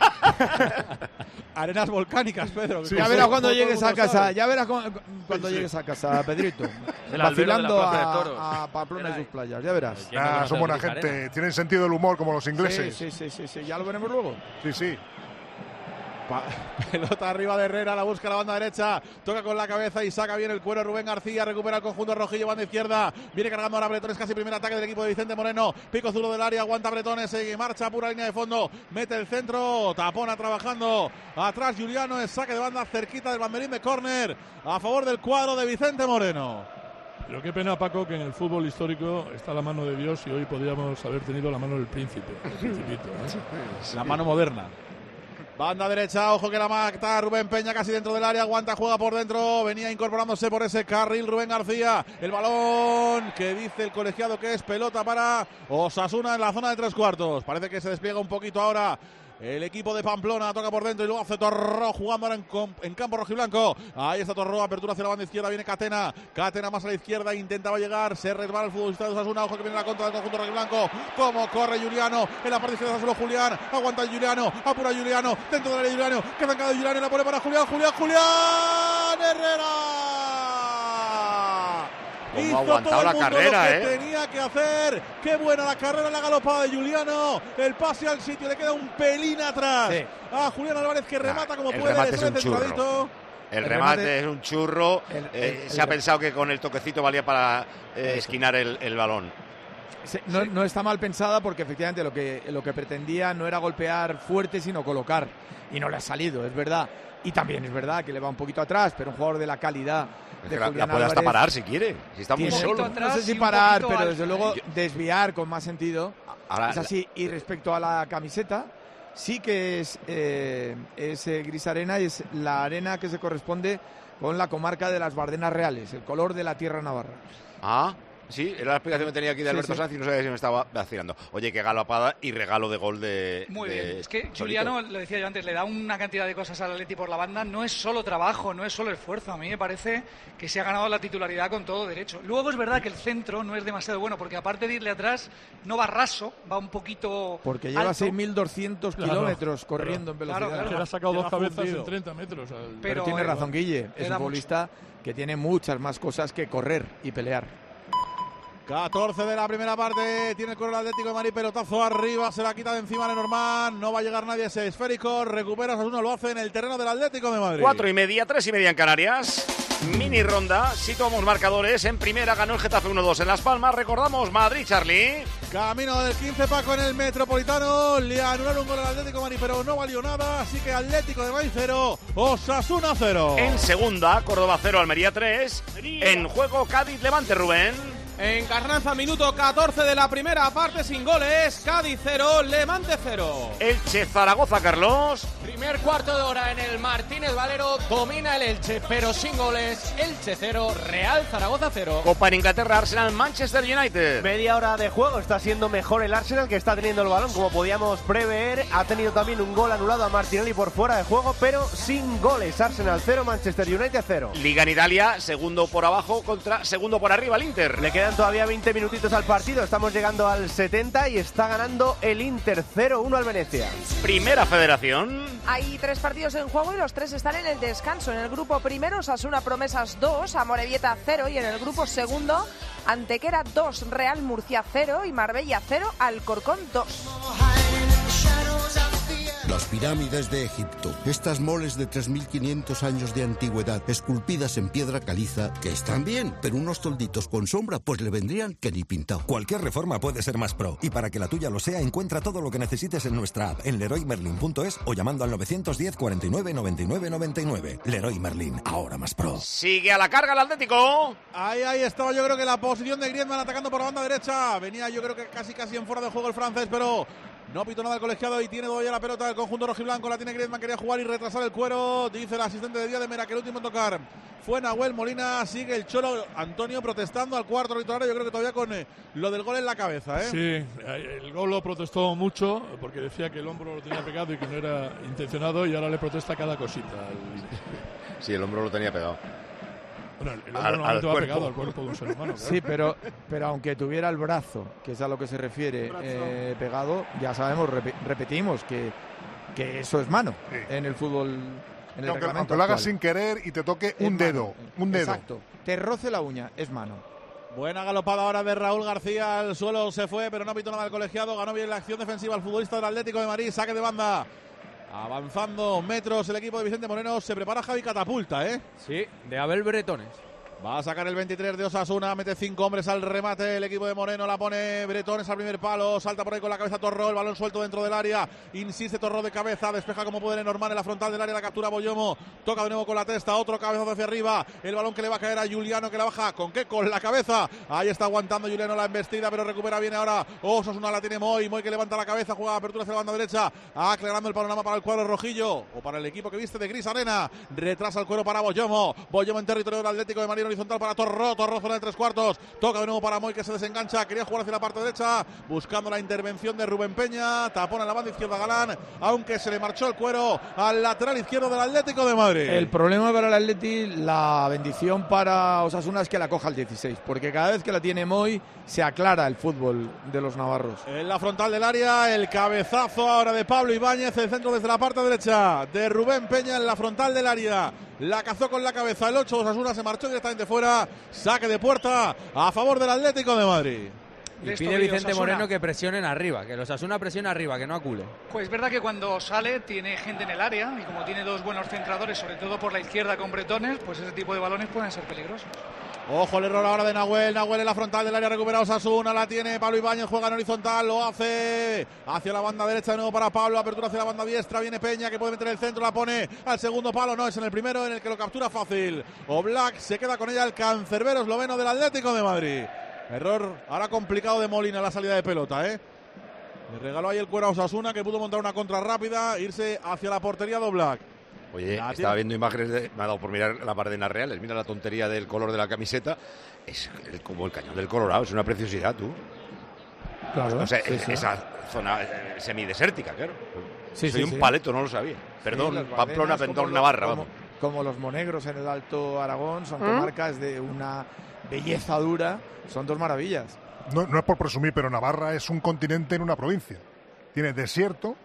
Arenas volcánicas, Pedro. Sí, ya sí, verás sí. cuando Todo el llegues mundo a casa, sabe. ya verás cu- cuando Sí, sí. llegues a casa, Pedrito. El albero de la Vacilando Plaza de a, Toros. a Pamplona y sus playas, ya verás. ¿Quién no Ah, conoce son el buena Gris gente, Arena? tienen sentido del humor como los Sí, ingleses. sí, sí, sí, sí, ya lo veremos luego. Sí, sí. Pa- pelota arriba de Herrera, la busca la banda derecha, toca con la cabeza y saca bien el cuero Rubén García, recupera el conjunto rojillo, banda izquierda, viene cargando ahora Bretones, casi primer ataque del equipo de Vicente Moreno, pico zurdo del área, aguanta Bretones, sigue marcha, pura línea de fondo, mete el centro, Tapona trabajando, atrás Juliano, es saque de banda cerquita del banderín de córner, a favor del cuadro de Vicente Moreno. Pero qué pena, Paco, que en el fútbol histórico está la mano de Dios y hoy podríamos haber tenido la mano del príncipe. El principito, ¿eh? La mano moderna. Banda derecha, ojo que la mata Rubén Peña casi dentro del área, aguanta, juega por dentro, venía incorporándose por ese carril Rubén García, el balón que dice el colegiado que es pelota para Osasuna en la zona de tres cuartos, parece que se despliega un poquito ahora el equipo de Pamplona, toca por dentro y luego hace Torró jugando ahora en, com- en campo rojiblanco. Ahí está Torró, apertura hacia la banda izquierda, viene Catena, Catena más a la izquierda, intentaba llegar, se resbala el futbolista de Osasuna, ojo que viene la contra del conjunto rojiblanco, como corre Juliano, en la parte izquierda solo Julián, aguanta Juliano, apura Juliano, dentro del área Juliano, que zancado Juliano y la pone para Julián, Julián, Julián Herrera. Cómo Hizo ha aguantado todo el la mundo carrera, lo que ¿eh? tenía que hacer. Qué buena la carrera, la galopada de Juliano. El pase al sitio, le queda un pelín atrás. Sí. A Julián Álvarez que remata como el puede. remate le es sale un churro. centradito. El, El remate, remate- es un churro. El- eh, el- se el- ha pensado que con el toquecito valía para eh, esquinar el, el balón. Se- No, no está mal pensada porque efectivamente lo que, lo que pretendía no era golpear fuerte sino colocar y no le ha salido, es verdad. Y también es verdad que le va un poquito atrás, pero un jugador de la calidad Es de que la, Julián la puede hasta Álvarez parar si quiere. Si está muy tiene- solo. No sé si y un parar, poquito pero alto, desde ¿eh? luego Yo- desviar con más sentido. Ahora, Es así. Y respecto a la camiseta, sí que es, eh, es eh, gris arena y es la arena que se corresponde con la comarca de las Bardenas Reales, el color de la tierra navarra. Ah, sí, era la explicación que tenía aquí de Sí, Alberto sí. Sanz y no sabía si me estaba vacilando. Oye, qué galopada y regalo de gol de. Muy de bien. Es que Solito. Juliano, lo decía yo antes, le da una cantidad de cosas al Atleti por la banda. No es solo trabajo, no es solo esfuerzo. A mí me parece que se ha ganado la titularidad con todo derecho. Luego es verdad que el centro no es demasiado bueno, porque aparte de irle atrás, no va raso, va un poquito Porque lleva alto. seis mil doscientos Claro, kilómetros corriendo en claro, velocidad. claro. Que le ha sacado Queda dos cabezas fundido. en treinta metros. al- Pero, Pero, tiene eh, razón, Guille. Es queda un mucho. futbolista que tiene muchas más cosas que correr y pelear. catorce de la primera parte, tiene el cuero el Atlético de Madrid, pelotazo arriba, se la quita de encima Lenormand, no va a llegar nadie ese esférico, recupera Osasuna, lo hace en el terreno del Atlético de Madrid. Cuatro y media, tres y media en Canarias. Mini ronda, situamos marcadores. En primera ganó el Getafe uno dos en Las Palmas. Recordamos Madrid, Charlie. Camino del quince, Paco, en el Metropolitano, le anularon un gol al Atlético de Madrid, pero no valió nada, así que Atlético de Madrid cero, Osasuna cero. En segunda, Córdoba cero, Almería tres. En juego, Cádiz, Levante, Rubén. En Carranza, minuto catorce de la primera parte, sin goles. Cádiz cero, Levante cero. Elche Zaragoza, Carlos. Primer cuarto de hora en el Martínez Valero, domina el Elche, pero sin goles. Elche cero, Real Zaragoza cero. Copa en Inglaterra, Arsenal Manchester United. Media hora de juego, está siendo mejor el Arsenal, que está teniendo el balón como podíamos prever. Ha tenido también un gol anulado a Martinelli por fuera de juego, pero sin goles. Arsenal cero, Manchester United cero. Liga en Italia, segundo por abajo contra segundo por arriba, el Inter. Le quedan todavía veinte minutitos al partido, estamos llegando al setenta y está ganando el Inter cero uno al Venecia. Primera Federación. Hay tres partidos en juego y los tres están en el descanso. En el grupo primero, Osasuna Promesas dos, Amorebieta cero, y en el grupo segundo, Antequera dos, Real Murcia cero y Marbella cero, Alcorcón dos. Las pirámides de Egipto, estas moles de tres mil quinientos años de antigüedad, esculpidas en piedra caliza, que están bien, pero unos tolditos con sombra pues le vendrían que ni pintado. Cualquier reforma puede ser más pro, y para que la tuya lo sea, encuentra todo lo que necesites en nuestra app, en leroy merlin punto es o llamando al novecientos diez, cuarenta y nueve, noventa y nueve, noventa y nueve. Leroy Merlin, ahora más pro. Sigue a la carga el Atlético. Ahí, ahí estaba yo creo que la posición de Griezmann atacando por la banda derecha. Venía yo creo que casi casi en fuera de juego el francés, pero no pitó nada el colegiado y tiene todavía la pelota del conjunto rojiblanco. La tiene Griezmann, quería jugar y retrasar el cuero. Dice el asistente de Díaz de Mera que el último en tocar fue Nahuel Molina. Sigue el Cholo Antonio protestando al cuarto arbitral. Yo creo que todavía con eh, lo del gol en la cabeza, ¿eh? Sí, el gol lo protestó mucho porque decía que el hombro lo tenía pegado y que no era intencionado, y ahora le protesta cada cosita. Sí, el hombro lo tenía pegado. Bueno, el hombro normalmente va pegado al cuerpo de un ser humano. Claro. Sí, pero, pero aunque tuviera el brazo, que es a lo que se refiere, eh, pegado, ya sabemos, rep repetimos que, que eso es mano sí. en el fútbol. En el aunque, aunque lo hagas sin querer y te toque un dedo, un dedo. Exacto, te roce la uña, es mano. Buena galopada ahora de Raúl García, al suelo se fue, pero no pitó nada el colegiado. Ganó bien la acción defensiva el futbolista del Atlético de Madrid, saque de banda. Avanzando metros el equipo de Vicente Moreno. Se prepara Javi Catapulta, ¿eh? Sí, de Abel Bretones. Va a sacar el veintitrés de Osasuna, mete cinco hombres al remate, el equipo de Moreno la pone Bretones al primer palo, salta por ahí con la cabeza Torró, el balón suelto dentro del área, insiste Torró de cabeza, despeja como puede Lenormand en la frontal del área, la captura Boyomo, toca de nuevo con la testa, otro cabezazo hacia arriba, el balón que le va a caer a Juliano, que la baja, ¿con qué? Con la cabeza, ahí está aguantando Juliano la embestida, pero recupera bien ahora, Osasuna la tiene Moy, Moy que levanta la cabeza, juega apertura hacia la banda derecha, aclarando el panorama para el cuadro rojillo, o para el equipo que viste de gris arena, retrasa el cuero para Boyomo, Boyomo en territorio del Atlético de Madrid, horizontal para Torró, Torró zona de tres cuartos, toca de nuevo para Moy que se desengancha, quería jugar hacia la parte derecha, buscando la intervención de Rubén Peña, tapón en la banda izquierda Galán, aunque se le marchó el cuero al lateral izquierdo del Atlético de Madrid. El problema para el Atleti, la bendición para Osasuna es que la coja el dieciséis, porque cada vez que la tiene Moy se aclara el fútbol de los navarros. En la frontal del área, el cabezazo ahora de Pablo Ibáñez, el centro desde la parte derecha de Rubén Peña en la frontal del área. La cazó con la cabeza el ocho, Osasuna se marchó directamente fuera, saque de puerta a favor del Atlético de Madrid. Y pide Vicente Moreno que presionen arriba, que los Osasuna presione arriba, que no acule. Pues es verdad que cuando sale tiene gente en el área y como tiene dos buenos centradores, sobre todo por la izquierda con Bretones, pues ese tipo de balones pueden ser peligrosos. Ojo el error ahora de Nahuel, Nahuel en la frontal del área, recupera Osasuna, la tiene Pablo Ibáñez, juega en horizontal, lo hace hacia la banda derecha de nuevo para Pablo, apertura hacia la banda diestra, viene Peña que puede meter el centro, la pone al segundo palo, no, es en el primero en el que lo captura fácil. Oblak se queda con ella el cancerbero esloveno del Atlético de Madrid. Error ahora complicado de Molina la salida de pelota, ¿eh? Le regaló ahí el cuero a Osasuna que pudo montar una contra rápida, irse hacia la portería de Oblak. Oye, la estaba viendo imágenes, de, me ha dado por mirar las Bardenas Reales, mira la tontería del color de la camiseta, es el, como el cañón del Colorado, es una preciosidad, tú. Claro. O sea, sí, es, sí. esa zona eh, semidesértica, claro. Sí, Soy sí, un sí. paleto, no lo sabía. Perdón, Sí, Pamplona, Pendón, Navarra, como, vamos. Como los monegros en el Alto Aragón, son ¿Mm? comarcas de una belleza dura, son dos maravillas. No, no es por presumir, pero Navarra es un continente en una provincia. Tiene desierto,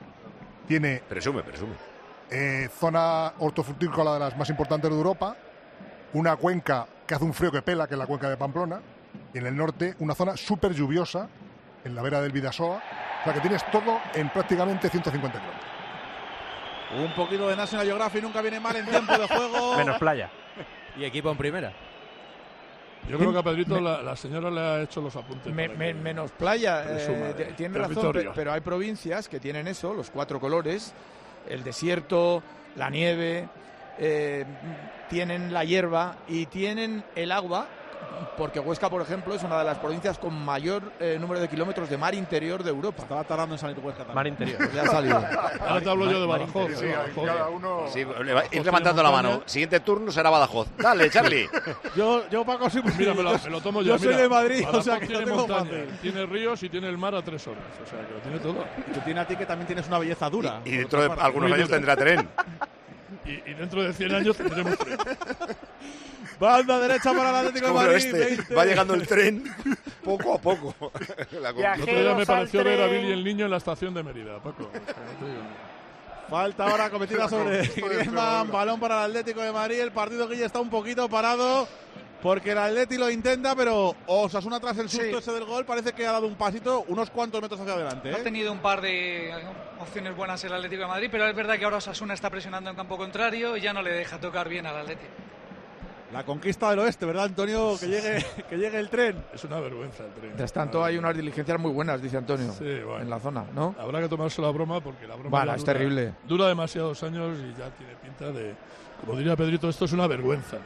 tiene... Presume, presume. Eh, zona hortofrutícola de las más importantes de Europa, una cuenca que hace un frío que pela, que es la cuenca de Pamplona, y en el norte una zona súper lluviosa, en la vera del Bidasoa, o sea que tienes todo en prácticamente ciento cincuenta kilómetros. Un poquito de National Geographic nunca viene mal en tiempo de juego. Menos playa. Y equipo en primera. Yo creo que a Pedrito me, la, la señora le ha hecho los apuntes. Me, me, menos playa, presuma, eh, eh, tiene razón, pero, pero hay provincias que tienen eso, los cuatro colores, el desierto, la nieve, eh, tienen la hierba y tienen el agua porque Huesca, por ejemplo, es una de las provincias con mayor eh, número de kilómetros de mar interior de Europa. Estaba tardando en salir Huesca también. Mar interior. Pues ya ha salido. Ahora te hablo yo de Badajoz. Sí, cada uno... Sí, le va- ir levantando la mano. Siguiente turno será Badajoz. Dale, Charlie. Yo, yo Paco, soy Mira, me lo, me lo tomo yo. Yo soy mira, de Madrid, Badajoz o sea que lo tiene tengo montaña, fácil. tiene ríos y tiene el mar a tres horas. O sea que lo tiene todo. Y te tiene a ti que también tienes una belleza dura. Y dentro de algunos años tendrá tren. Y, y dentro de cien años tendremos tren. Banda derecha para el Atlético de Como Madrid. este, veinte. va llegando el tren poco a poco. La El otro día me pareció ver a Billy el Niño en la estación de Mérida, Paco. O sea, no te digo nada. Falta ahora cometida sobre Griezmann, balón para el Atlético de Madrid. El partido que ya está un poquito parado porque el Atleti lo intenta, pero Osasuna tras el susto Sí. ese del gol parece que ha dado un pasito unos cuantos metros hacia adelante. Ha ¿eh? tenido un par de opciones buenas el Atlético de Madrid, pero es verdad que ahora Osasuna está presionando en campo contrario y ya no le deja tocar bien al Atlético. La conquista del oeste, ¿verdad, Antonio? Que llegue, que llegue el tren. Es una vergüenza el tren. Mientras tanto, hay unas diligencias muy buenas, dice Antonio, Sí, bueno. en la zona, ¿no? Habrá que tomarse la broma porque la broma Vale, ya es dura- terrible. Dura demasiados años y ya tiene pinta de, como diría Pedrito, esto es una vergüenza.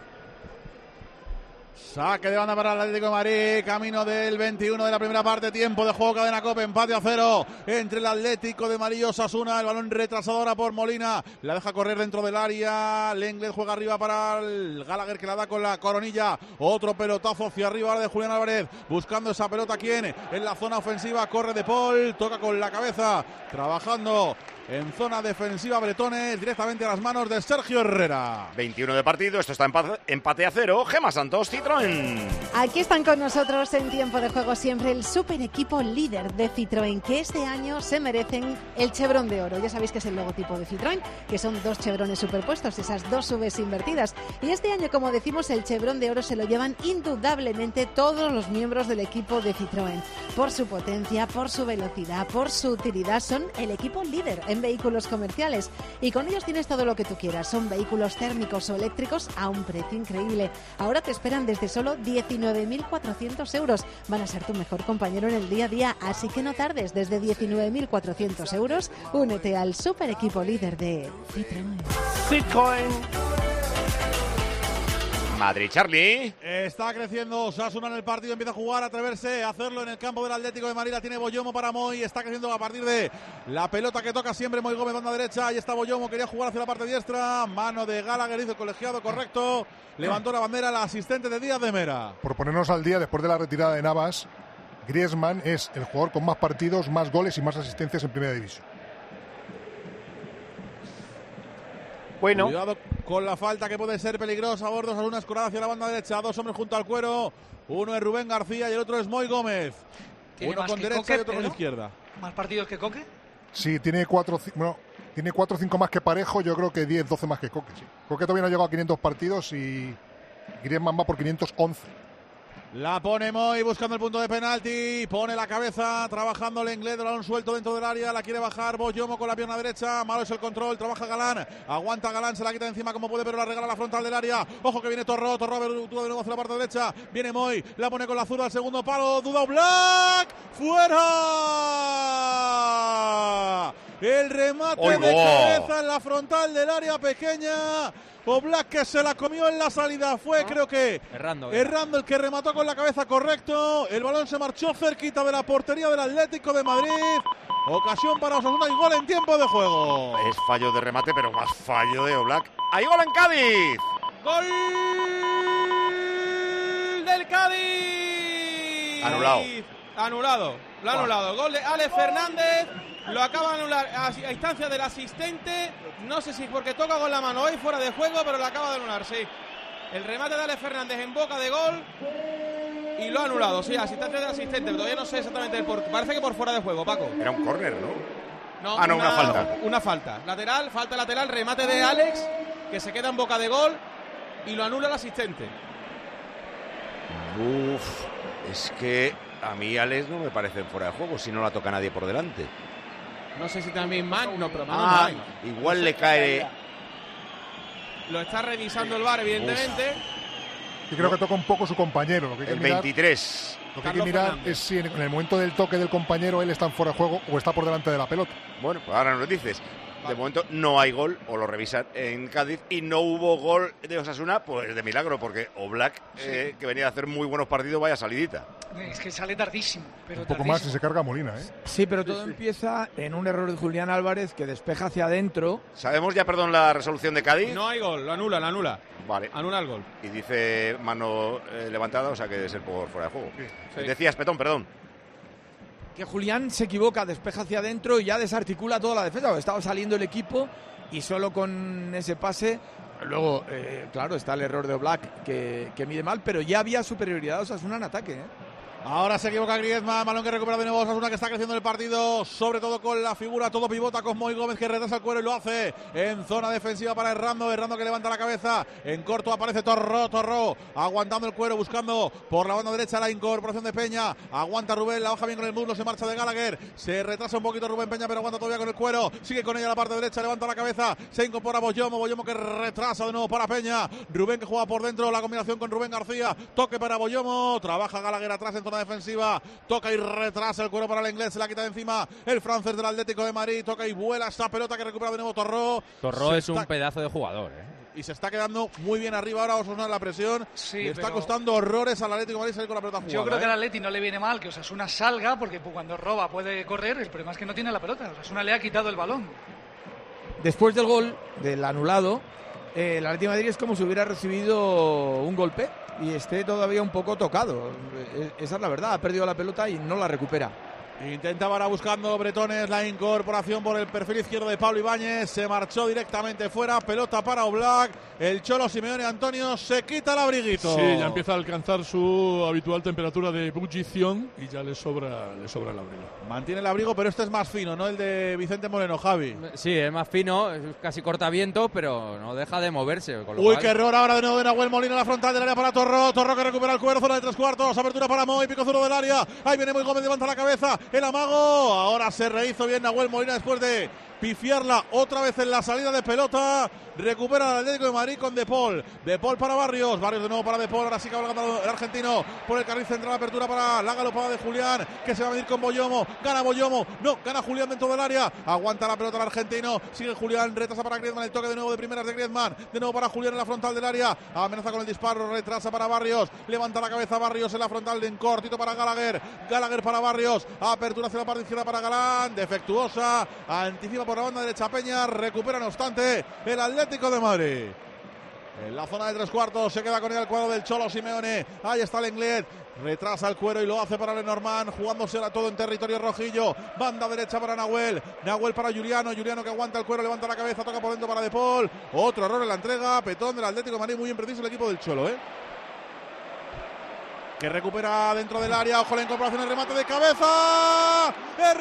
Saque de banda para el Atlético de Madrid, camino del veintiuno de la primera parte, tiempo de juego, cadena Cope, empate a cero entre el Atlético de Madrid y Osasuna, el balón retrasado ahora por Molina, la deja correr dentro del área, Lenglet juega arriba para el Gallagher que la da con la coronilla, otro pelotazo hacia arriba ahora de Julián Álvarez, buscando esa pelota, ¿quién? En la zona ofensiva, corre De Paul, toca con la cabeza, trabajando en zona defensiva Bretones, directamente a las manos de Sergio Herrera. veintiuno de partido, esto está empa- empate a cero. Gema Santos, Citroën. Aquí están con nosotros en tiempo de juego siempre el super equipo líder de Citroën, que este año se merecen el Chevron de oro. Ya sabéis que es el logotipo de Citroën, que son dos chevrones superpuestos, esas dos Vs invertidas. Y este año, como decimos, el Chevron de oro se lo llevan indudablemente todos los miembros del equipo de Citroën. Por su potencia, por su velocidad, por su utilidad, son el equipo líder en vehículos comerciales. Y con ellos tienes todo lo que tú quieras. Son vehículos térmicos o eléctricos a un precio increíble. Ahora te esperan desde solo diecinueve mil cuatrocientos euros. Van a ser tu mejor compañero en el día a día, así que no tardes. Desde diecinueve mil cuatrocientos euros, únete al super equipo líder de Citroën. Citroën. Madrid, Charlie. Está creciendo Osasuna en el partido, empieza a jugar, a atreverse a hacerlo en el campo del Atlético de Madrid. La tiene Boyomo para Moy, está creciendo a partir de la pelota que toca siempre Moy Gómez, banda derecha. Ahí está Boyomo, quería jugar hacia la parte diestra. Mano de Gallagher, hizo el colegiado correcto. Levantó la bandera la asistente de Díaz de Mera. Por ponernos al día, después de la retirada de Navas, Griezmann es el jugador con más partidos, más goles y más asistencias en Primera División. Bueno. Cuidado con la falta que puede ser peligrosa. Bordos a una escorada hacia la banda derecha. Dos hombres junto al cuero. Uno es Rubén García y el otro es Moy Gómez. Tiene Uno más con que derecha Coque, y otro con pero izquierda. ¿Más partidos que Coque? Sí, tiene cuatro, bueno, tiene cuatro o cinco más que Parejo, yo creo que diez, doce más que Coque. Sí. Coque todavía no ha llegado a quinientos partidos y Griezmann va por quinientos once. La pone Moy buscando el punto de penalti. Pone la cabeza, trabajando Lenglet, el balón suelto dentro del área. La quiere bajar Boyomo con la pierna derecha. Malo es el control, trabaja Galán. Aguanta Galán, se la quita encima como puede, pero la regala a la frontal del área. Ojo que viene Torró, Torró abertura de nuevo hacia la parte derecha. Viene Moy, la pone con la zurda al segundo palo. Duda Black, fuera. El remate ¡Oigo! de cabeza en la frontal del área pequeña. Oblak que se la comió en la salida. Fue, creo que Errando. Errando el que remató con la cabeza, correcto. El balón se marchó cerquita de la portería del Atlético de Madrid. Ocasión para Osasuna y gol en tiempo de juego. Es fallo de remate, pero más fallo de Oblak. ¡Hay gol en Cádiz! ¡Gol del Cádiz! Anulado. Anulado. Lo ha anulado. Gol de Alex Fernández. Lo acaba de anular a, a instancia del asistente. No sé si porque toca con la mano hoy fuera de juego, pero lo acaba de anular, sí. El remate de Alex Fernández en boca de gol. Y lo ha anulado, sí, asistente del asistente. Pero todavía no sé exactamente el por. Parece que por fuera de juego, Paco. Era un córner, ¿no? No, ah, no, una, una falta. Una falta. Lateral, falta lateral, remate de Alex, que se queda en boca de gol. Y lo anula el asistente. Uf, es que a mí Alex no me parece fuera de juego si no la toca nadie por delante. No sé si también Man, no, pero mano Ah, no hay. igual le cae. Lo está revisando el V A R, evidentemente. Y creo que toca un poco su compañero. Lo que hay que El mirar, veintitrés. Lo que hay que mirar es si en el momento del toque del compañero él está en fuera de juego o está por delante de la pelota. Bueno, pues ahora nos lo dices. De momento no hay gol, o lo revisan en Cádiz, y no hubo gol de Osasuna, pues de milagro, porque Oblak, eh, que venía a hacer muy buenos partidos, vaya salidita. Es que sale tardísimo. Pero un poco tardísimo. más y se carga Molina, ¿eh? Sí, pero todo empieza en un error de Julián Álvarez que despeja hacia adentro. ¿Sabemos ya, perdón, la resolución de Cádiz? No hay gol, lo anula, lo anula. Vale. Anula el gol. Y dice mano eh, levantada, o sea que debe ser por fuera de juego. Sí. Decías, Petón, perdón. Que Julián se equivoca, despeja hacia adentro y ya desarticula toda la defensa. Estaba saliendo el equipo y solo con ese pase. Luego, eh, claro, está el error de Oblak que, que mide mal, pero ya había superioridad de Osasuna en ataque, ¿eh? Ahora se equivoca Griezmann, balón que recupera de nuevo Osasuna, que está creciendo en el partido, sobre todo con la figura, todo pivota con Moy Gómez, que retrasa el cuero y lo hace en zona defensiva para Errando, Errando que levanta la cabeza, en corto aparece Torró, Torró aguantando el cuero, buscando por la banda derecha la incorporación de Peña, aguanta Rubén, la baja bien con el muslo, se marcha de Gallagher, se retrasa un poquito Rubén Peña, pero aguanta todavía con el cuero, sigue con ella la parte derecha, levanta la cabeza, se incorpora Boyomo, Boyomo que retrasa de nuevo para Peña, Rubén que juega por dentro, la combinación con Rubén García, toque para Boyomo, trabaja Gallagher atrás en zona defensiva, toca y retrasa el cuero para el inglés, se la quita de encima el francés del Atlético de Madrid, toca y vuela esta pelota que recupera de nuevo Torró. Torró se es está... un pedazo de jugador, ¿eh? Y se está quedando muy bien arriba ahora Osasuna en la presión. Sí, le está pero... costando horrores al Atlético de Madrid salir con la pelota jugada. Yo creo que ¿eh? al Atleti no le viene mal que Osasuna salga, porque cuando roba puede correr, el problema es que no tiene la pelota. Osasuna le ha quitado el balón. Después del gol, del anulado, eh, el Atlético de Madrid es como si hubiera recibido un golpe y esté todavía un poco tocado. Esa es la verdad, ha perdido la pelota y no la recupera. Intentaba ahora buscando Bretones la incorporación por el perfil izquierdo de Pablo Ibáñez, se marchó directamente fuera, pelota para Oblak, el Cholo Simeone Antonio se quita el abriguito. Sí, ya empieza a alcanzar su habitual temperatura de ebullición y ya le sobra, le sobra el abrigo. Mantiene el abrigo, pero este es más fino, ¿no? El de Vicente Moreno, Javi. Sí, es más fino, es casi cortaviento, pero no deja de moverse. Con lo Uy, cual... qué error ahora de nuevo de Nahuel Molina en la frontal del área para Torró, Torró que recupera el cuero, zona de tres cuartos, apertura para Moy, pico zurdo del área, ahí viene Moy Gómez, levanta la cabeza, el amago, ahora se rehizo bien Nahuel Molina después de pifiarla otra vez en la salida de pelota, recupera el Atlético de Madrid con De Paul, De Paul para Barrios, Barrios de nuevo para De Paul, ahora sí que ha ganado el argentino por el carril central, apertura para la galopada de Julián, que se va a medir con Boyomo, gana Boyomo, no, gana Julián dentro del área, aguanta la pelota el argentino, sigue Julián, retrasa para Griezmann, el toque de nuevo de primeras de Griezmann, de nuevo para Julián en la frontal del área, amenaza con el disparo, retrasa para Barrios, levanta la cabeza Barrios en la frontal de en cortito para Gallagher, Gallagher para Barrios, apertura hacia la parte izquierda para Galán, defectuosa, anticipa por la banda derecha Peña, recupera no obstante el Atlético de Madrid. En la zona de tres cuartos se queda con el cuadro del Cholo Simeone, ahí está el inglés, retrasa el cuero y lo hace para Lenormand, jugándose todo en territorio rojillo, banda derecha para Nahuel, Nahuel para Juliano, Juliano que aguanta el cuero, levanta la cabeza, toca por dentro para De Paul, otro error en la entrega, petón del Atlético de Madrid, muy impreciso el equipo del Cholo, ¿eh? Que recupera dentro del área, ojo la incorporación, el remate de cabeza,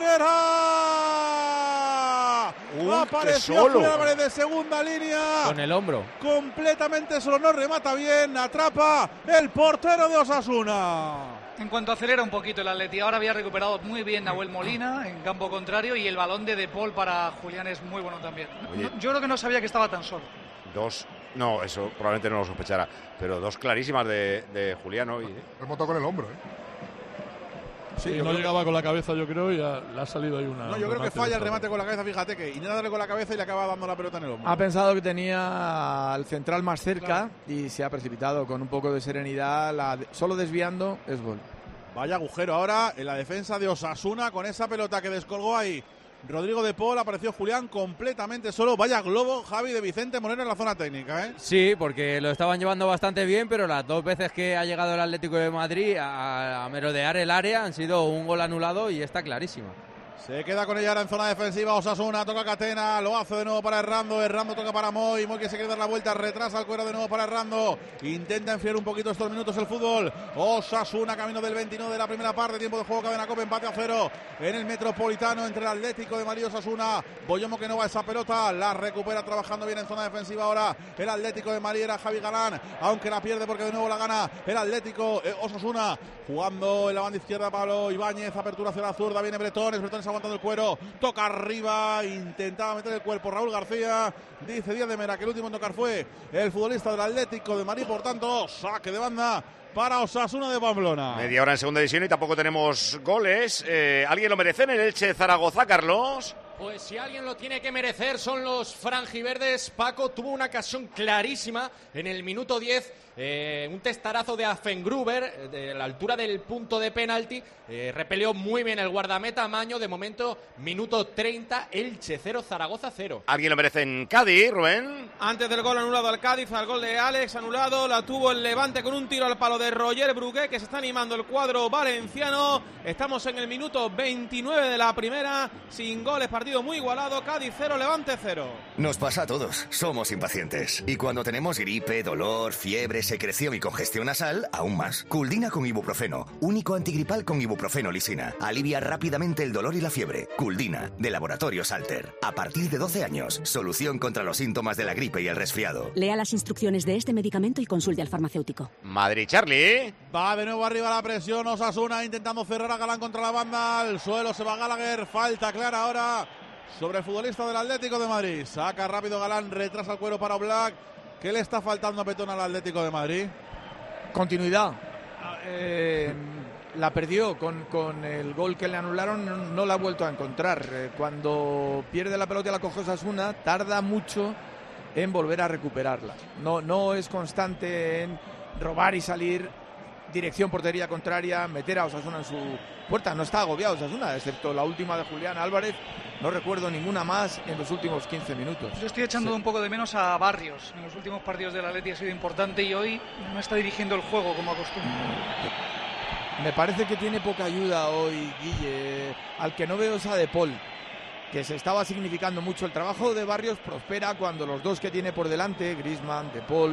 Herrera, Uy, apareció Julián Álvarez de segunda línea, con el hombro, completamente solo, no remata bien, atrapa el portero de Osasuna. En cuanto acelera un poquito el Atleti, ahora había recuperado muy bien Nahuel Molina en campo contrario y el balón de De Paul para Julián es muy bueno también. Oye. Yo creo que no sabía que estaba tan solo. Dos, no, eso probablemente no lo sospechara, pero dos clarísimas de, de Julián hoy. ¿eh? Remoto con el hombro, ¿eh? Sí, no llegaba que... con la cabeza, yo creo, y le ha salido ahí una... No, yo creo que falla el remate con la cabeza, fíjate que intenta darle con la cabeza y le acaba dando la pelota en el hombro. Ha pensado que tenía al central más cerca, claro, y se ha precipitado con un poco de serenidad, la, solo desviando es gol. Vaya agujero ahora en la defensa de Osasuna con esa pelota que descolgó ahí Rodrigo De Paul, apareció Julián completamente solo. Vaya globo, Javi, de Vicente Moreno en la zona técnica, ¿eh? Sí, porque lo estaban llevando bastante bien, pero las dos veces que ha llegado el Atlético de Madrid a, a merodear el área han sido un gol anulado y está clarísimo. Se queda con ella ahora en zona defensiva Osasuna, toca Catena, lo hace de nuevo para Errando, Errando toca para Moy, Moy que se quiere dar la vuelta, retrasa el cuero de nuevo para Errando, intenta enfriar un poquito estos minutos el fútbol, Osasuna camino del veintinueve de la primera parte, tiempo de juego, Cadena Cope, empate a cero en el Metropolitano entre el Atlético de Madrid y Osasuna, Boyomo que no va a esa pelota, la recupera trabajando bien en zona defensiva ahora el Atlético de Madrid, era Javi Galán, aunque la pierde porque de nuevo la gana el Atlético, eh, Osasuna, jugando en la banda izquierda Pablo Ibáñez, apertura hacia la zurda, viene Bretones, Bretones aguantando el cuero, toca arriba, intentaba meter el cuerpo Raúl García, dice Díaz de Mera que el último en tocar fue el futbolista del Atlético de Madrid, por tanto, saque de banda para Osasuna de Pamplona. Media hora en segunda división y tampoco tenemos goles. Eh, ¿Alguien lo merece en el Elche Zaragoza, Carlos? Pues si alguien lo tiene que merecer son los franjiverdes. Paco tuvo una ocasión clarísima en el minuto diez, eh, un testarazo de Affengruber de la altura del punto de penalti, eh, repelió muy bien el guardameta Maño. De momento, minuto treinta, Elche cero, Zaragoza cero. ¿Alguien lo merece en Cádiz, Rubén? Antes del gol anulado al Cádiz, al gol de Alex anulado, la tuvo el Levante con un tiro al palo de Roger Brugué, que se está animando el cuadro valenciano. Estamos en el minuto veintinueve de la primera, sin goles, partido muy igualado. Cádiz cero, Levante cero. Nos pasa a todos, somos impacientes. Y cuando tenemos gripe, dolor, fiebre, secreción y congestión nasal, aún más. Culdina con ibuprofeno, único antigripal con ibuprofeno lisina. Alivia rápidamente el dolor y la fiebre. Culdina, de Laboratorios Alter. A partir de doce años, solución contra los síntomas de la gripe y el resfriado. Lea las instrucciones de este medicamento y consulte al farmacéutico. Madrid, Charlie. Va de nuevo arriba la presión, Osasuna intentando cerrar a Galán contra la banda. Al suelo se va Gallagher, falta clara ahora sobre el futbolista del Atlético de Madrid. Saca rápido Galán, retrasa el cuero para Oblak. ¿Qué le está faltando a Petón al Atlético de Madrid? Continuidad. Eh, la perdió con, con el gol que le anularon, no, no la ha vuelto a encontrar. Eh, cuando pierde la pelota y la coge Osasuna, tarda mucho en volver a recuperarla. No, no es constante en robar y salir, dirección portería contraria, meter a Osasuna en su puerta. No está agobiado Osasuna, excepto la última de Julián Álvarez. No recuerdo ninguna más en los últimos quince minutos. Yo estoy echando sí. un poco de menos a Barrios. En los últimos partidos del Atleti ha sido importante y hoy no está dirigiendo el juego como acostumbra. Me parece que tiene poca ayuda hoy Guille. Al que no veo es a De Paul, que se estaba significando mucho. El trabajo de Barrios prospera cuando los dos que tiene por delante, Griezmann, De Paul,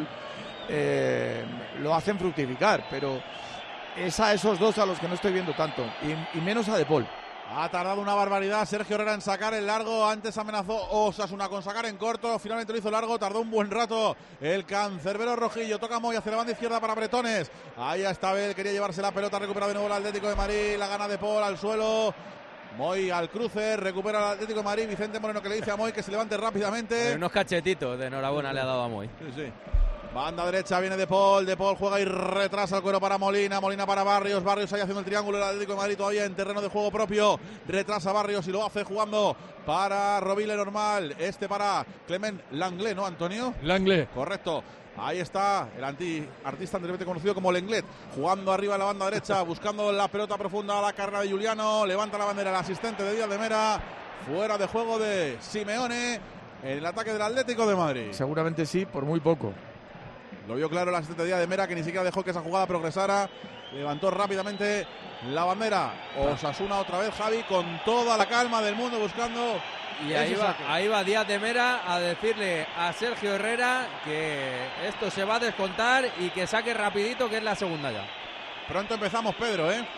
eh, lo hacen fructificar, pero es a esos dos a los que no estoy viendo tanto, y, y menos a De Paul. Ha tardado una barbaridad Sergio Herrera en sacar el largo. Antes amenazó Osasuna con sacar en corto. Finalmente lo hizo largo. Tardó un buen rato el cancerbero rojillo. Toca Moy hacia la banda izquierda para Bretones. Ahí está Bel. Quería llevarse la pelota. Recupera de nuevo el Atlético de Madrid. La gana de Paul al suelo. Moy al cruce. Recupera el Atlético de Madrid. Vicente Moreno que le dice a Moy que se levante rápidamente. Hay unos cachetitos de enhorabuena le ha dado a Moy. Sí, sí. Banda derecha viene De Paul, De Paul juega y retrasa el cuero para Molina, Molina para Barrios, Barrios ahí haciendo el triángulo, el Atlético de Madrid todavía en terreno de juego propio, retrasa Barrios y lo hace jugando para Roville normal, este para Clement Langlais, ¿no, Antonio? Langlais. Correcto. Ahí está el anti-artista anteriormente conocido como Lenglet, jugando arriba en la banda derecha, buscando la pelota profunda a la carrera de Giuliano, levanta la bandera el asistente de Díaz de Mera, fuera de juego de Simeone en el ataque del Atlético de Madrid. Seguramente sí, por muy poco. Lo vio claro el asistente de Díaz de Mera, que ni siquiera dejó que esa jugada progresara. Levantó rápidamente la bandera. Osasuna otra vez, Javi, con toda la calma del mundo buscando. Y ahí va, ahí va Díaz de Mera a decirle a Sergio Herrera que esto se va a descontar y que saque rapidito, que es la segunda ya. Pronto empezamos, Pedro, ¿eh?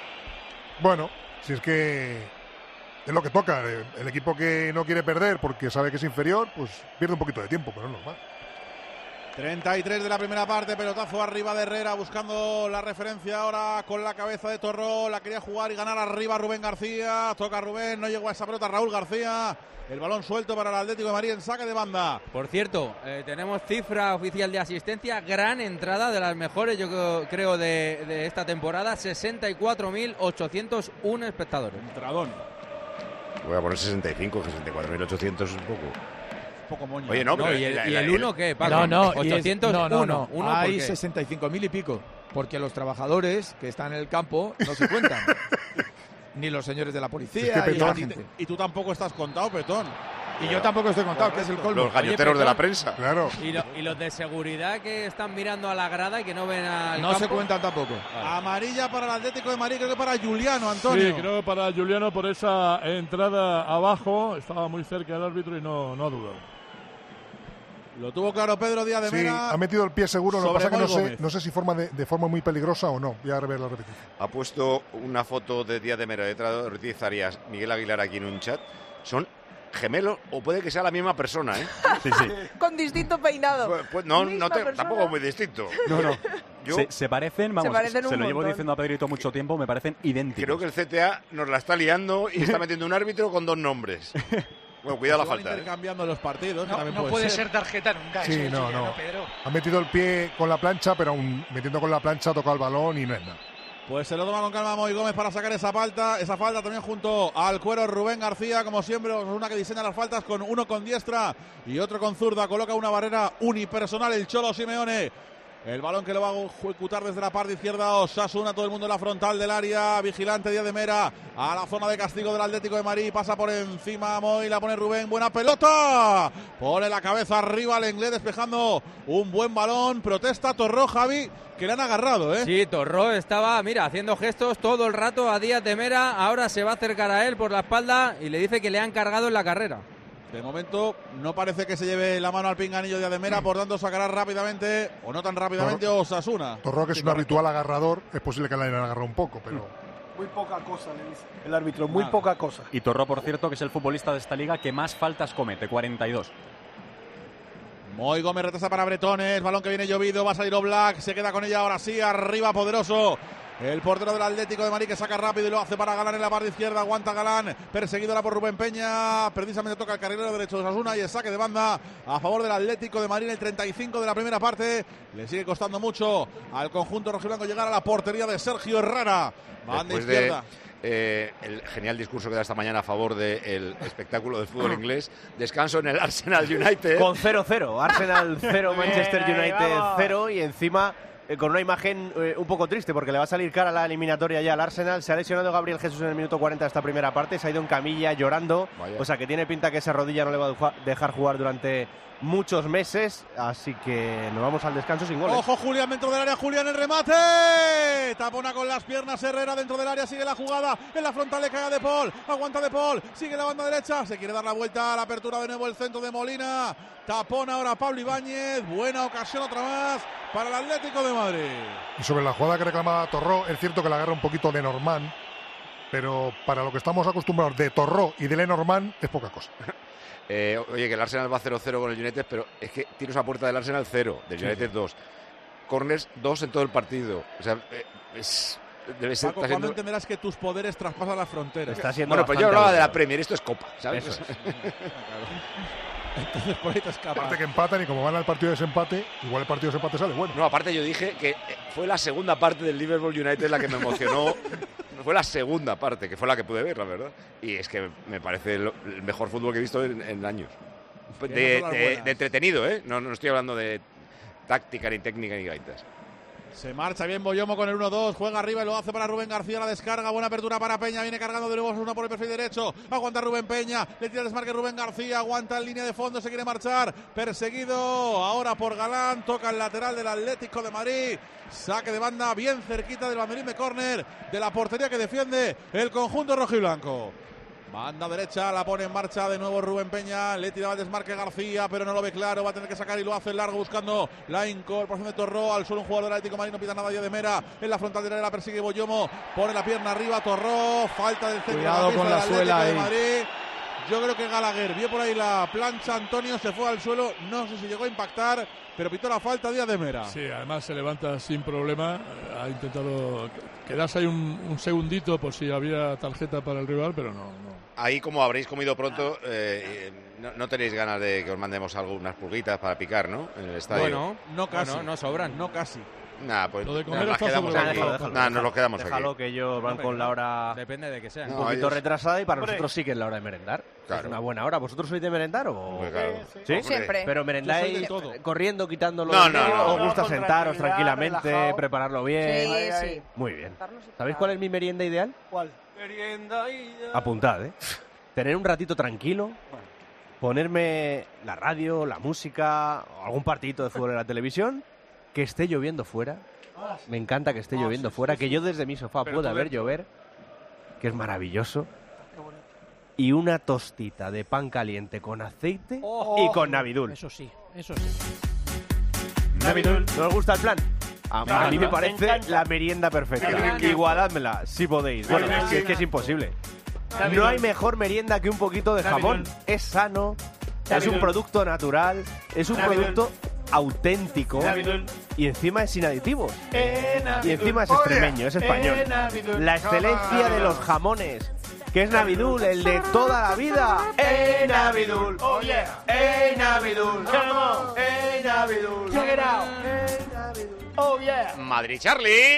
Bueno, si es que es lo que toca. El equipo que no quiere perder porque sabe que es inferior, pues pierde un poquito de tiempo, pero no es normal. treinta y tres de la primera parte, pelotazo arriba de Herrera, buscando la referencia ahora con la cabeza de Torró, la quería jugar y ganar arriba Rubén García, toca Rubén, no llegó a esa pelota Raúl García, el balón suelto para el Atlético de Madrid en saque de banda. Por cierto, eh, tenemos cifra oficial de asistencia, gran entrada, de las mejores yo creo, creo de, de esta temporada, sesenta y cuatro mil ochocientos uno espectadores. Entradón. Voy a poner sesenta y cinco, sesenta y cuatro mil ochocientos un poco. Poco moño. Oye, no, no pero ¿y el, la, ¿y la, el uno qué, Paco? No, no, ochocientos uno. No, no, no. ¿Uno hay sesenta y cinco mil y pico, porque los trabajadores que están en el campo no se cuentan. Ni los señores de la policía, es que y, la gente. Y tú tampoco estás contado, Petón. Y yo tampoco estoy contado, que es el colmo. Los galloteros Oye, de la prensa. Claro. ¿Y, lo, y los de seguridad que están mirando a la grada y que no ven al No campo? se cuentan tampoco. Vale. Amarilla para el Atlético de Madrid, creo que para Giuliano, Antonio. Sí, creo que para Giuliano por esa entrada abajo. Estaba muy cerca del árbitro y no, no ha dudado. Lo tuvo claro Pedro Díaz de sí, Mera. Ha metido el pie seguro, lo que pasa es que no sé, Gómez. no sé si forma de, de forma muy peligrosa o no. Voy a ver la repetición. Ha puesto una foto de Díaz de Mera detrás de Ortiz Arias, Miguel Aguilar aquí en un chat. Son gemelos o puede que sea la misma persona, ¿eh? Sí, sí. Con distinto peinado. Pues, pues no, no te, tampoco muy distinto. No, no. Yo, se, se parecen, vamos, se, parecen se lo llevo montón. diciendo a Pedrito mucho tiempo, me parecen idénticos. Creo que el C T A nos la está liando y está metiendo un árbitro con dos nombres. Bueno, cuidado la falta. Intercambiando ¿eh? los partidos. No, no puede, puede ser. ser tarjeta nunca. Sí, no, no. Ha metido el pie con la plancha, pero aún metiendo con la plancha ha tocado el balón y no es nada. Pues se lo toma con calma Moy Gómez para sacar esa falta, esa falta también junto al cuero Rubén García, como siempre, una que diseña las faltas con uno con diestra y otro con zurda, coloca una barrera unipersonal el Cholo Simeone. El balón que lo va a ejecutar desde la parte izquierda Osasuna, todo el mundo en la frontal del área, vigilante Díaz de Mera, a la zona de castigo del Atlético de Madrid, pasa por encima Moy, la pone Rubén, buena pelota, pone la cabeza arriba al inglés despejando un buen balón, protesta Torró, Javi, que le han agarrado, ¿eh? Sí, Torró estaba, mira, haciendo gestos todo el rato a Díaz de Mera, ahora se va a acercar a él por la espalda y le dice que le han cargado en la carrera. De momento no parece que se lleve la mano al pinganillo de Ademera, por tanto sacará rápidamente, o no tan rápidamente, Torró, Osasuna. Torró, que es sí, un habitual agarrador, es posible que le hayan agarrado un poco, pero... Muy poca cosa, le dice el árbitro, muy Nada. poca cosa. Y Torró, por cierto, que es el futbolista de esta liga que más faltas comete, cuarenta y dos. Moy Gómez retrasa para Bretones, balón que viene llovido, va a salir Oblak, se queda con ella ahora sí, arriba poderoso. El portero del Atlético de Madrid que saca rápido y lo hace para Galán en la parte izquierda. Aguanta Galán, perseguido ahora por Rubén Peña. Precisamente toca el carrilero derecho de Osasuna y el saque de banda a favor del Atlético de Madrid en el treinta y cinco de la primera parte. Le sigue costando mucho al conjunto rojiblanco llegar a la portería de Sergio Herrera. Banda Después izquierda. De... Eh, el genial discurso que da esta mañana a favor del espectáculo del fútbol inglés. Descanso en el Arsenal United. Con cero cero. Arsenal cero, Manchester United cero. Y encima eh, con una imagen eh, un poco triste porque le va a salir cara la eliminatoria ya al Arsenal. Se ha lesionado Gabriel Jesús en el minuto cuarenta de esta primera parte. Se ha ido en camilla llorando. Vaya. O sea que tiene pinta que esa rodilla no le va a dejar jugar durante muchos meses, así que nos vamos al descanso sin goles. Ojo Julián dentro del área, Julián el remate, tapona con las piernas Herrera dentro del área, sigue la jugada, en la frontal le cae a De Paul, aguanta De Paul, sigue la banda derecha, se quiere dar la vuelta a la apertura de nuevo el centro de Molina, tapona ahora Pablo Ibáñez, buena ocasión otra más para el Atlético de Madrid. Y sobre la jugada que reclamaba Torró, es cierto que la agarra un poquito Lenormand, pero para lo que estamos acostumbrados de Torró y de Lenormand es poca cosa. Eh, oye, que el Arsenal va cero cero con el United, pero es que tiros a puerta del Arsenal cero, del United dos. Sí. Corners dos en todo el partido. O sea, eh, es, debe ser... Paco, ¿cuándo siendo... entenderás que tus poderes traspasan las fronteras? Está siendo bueno, pero yo hablaba de la Premier, esto es Copa, ¿sabes? Eso es. Entonces por ahí te escapas. Aparte que empatan y como van al partido de desempate, igual el partido de desempate sale bueno. No, aparte yo dije que fue la segunda parte del Liverpool United la que me emocionó. Fue la segunda parte, que fue la que pude ver, la verdad. Y es que me parece el mejor fútbol que he visto en, en años. De, de, de entretenido, ¿eh? No, no estoy hablando de táctica, ni técnica, ni gaitas. Se marcha bien Boyomo con el uno dos, juega arriba y lo hace para Rubén García, la descarga, buena apertura para Peña, viene cargando de nuevo una por el perfil derecho, aguanta Rubén Peña, le tira el desmarque Rubén García, aguanta en línea de fondo, se quiere marchar, perseguido ahora por Galán, toca el lateral del Atlético de Madrid, saque de banda bien cerquita del banderín de córner de la portería que defiende el conjunto rojiblanco. Banda derecha, la pone en marcha de nuevo Rubén Peña, le tiraba el desmarque García, pero no lo ve claro, va a tener que sacar y lo hace en largo buscando la incorporación de Torró, al suelo un jugador del Atlético de Madrid, no pita nada de Mera, en la frontal de la persigue Boyomo, pone la pierna arriba, Torró, falta del centro Cuidado de con la suela de Madrid. Yo creo que Gallagher vio por ahí la plancha, Antonio se fue al suelo, no sé si llegó a impactar, pero pitó la falta Díaz de Mera. Sí, además se levanta sin problema, ha intentado quedarse ahí un, un segundito por si había tarjeta para el rival, pero no, no. Ahí, como habréis comido pronto, eh, no, no tenéis ganas de que os mandemos algunas pulguitas para picar, ¿no? En el estadio. Bueno, no casi. Bueno, no sobran. No casi. Nada, pues lo de comer nos quedamos aquí. Déjalo, déjalo, nah, nos lo quedamos déjalo, aquí. Déjalo que ellos van con la hora... Depende de que sea. Un no, poquito ellos... retrasada y para Hombre. nosotros sí que es la hora de merendar. Claro. Es una buena hora. ¿Vosotros sois de merendar o...? Pues claro. Sí, ¿Sí? Siempre. Pero merendáis corriendo, quitándolo... No, no, no. ¿Os gusta Con sentaros tranquilidad, tranquilamente, relajado. prepararlo bien? Sí, Ay, sí. ay. Muy bien. Sentarnos y ¿Sabéis cuál es mi merienda ideal? ¿Cuál? Merienda y ya. Apuntad, ¿eh? Tener un ratito tranquilo, ponerme la radio, la música, o algún partidito de fútbol en la televisión, que esté lloviendo fuera. Me encanta que esté lloviendo fuera, que yo desde mi sofá Pero pueda tú ver dentro. llover, que es maravilloso. Y una tostita de pan caliente con aceite y con Navidul. Eso sí, eso sí. Navidul. ¿No os gusta el plan? A, No, a mí no, me me parece encanta. la merienda perfecta. Me encanta. Igualadmela, si podéis. Bueno, Me es que, es encanta. que es imposible. Navidul. No hay mejor merienda que un poquito de jamón. Navidul. Es sano, es Navidul. un producto natural, es un Navidul. producto auténtico Navidul. y encima es sin aditivos. Eh, Navidul. Y encima es Oye, extremeño, es español. eh, Navidul. La excelencia de los jamones, que es Navidul, el de toda la vida. ¡Eh, Navidul! Oh yeah. ¡Eh, Navidul! Come on. ¡Eh, Navidul! Check it out. ¡Eh, Navidul! Oh yeah. Madrid, Charlie.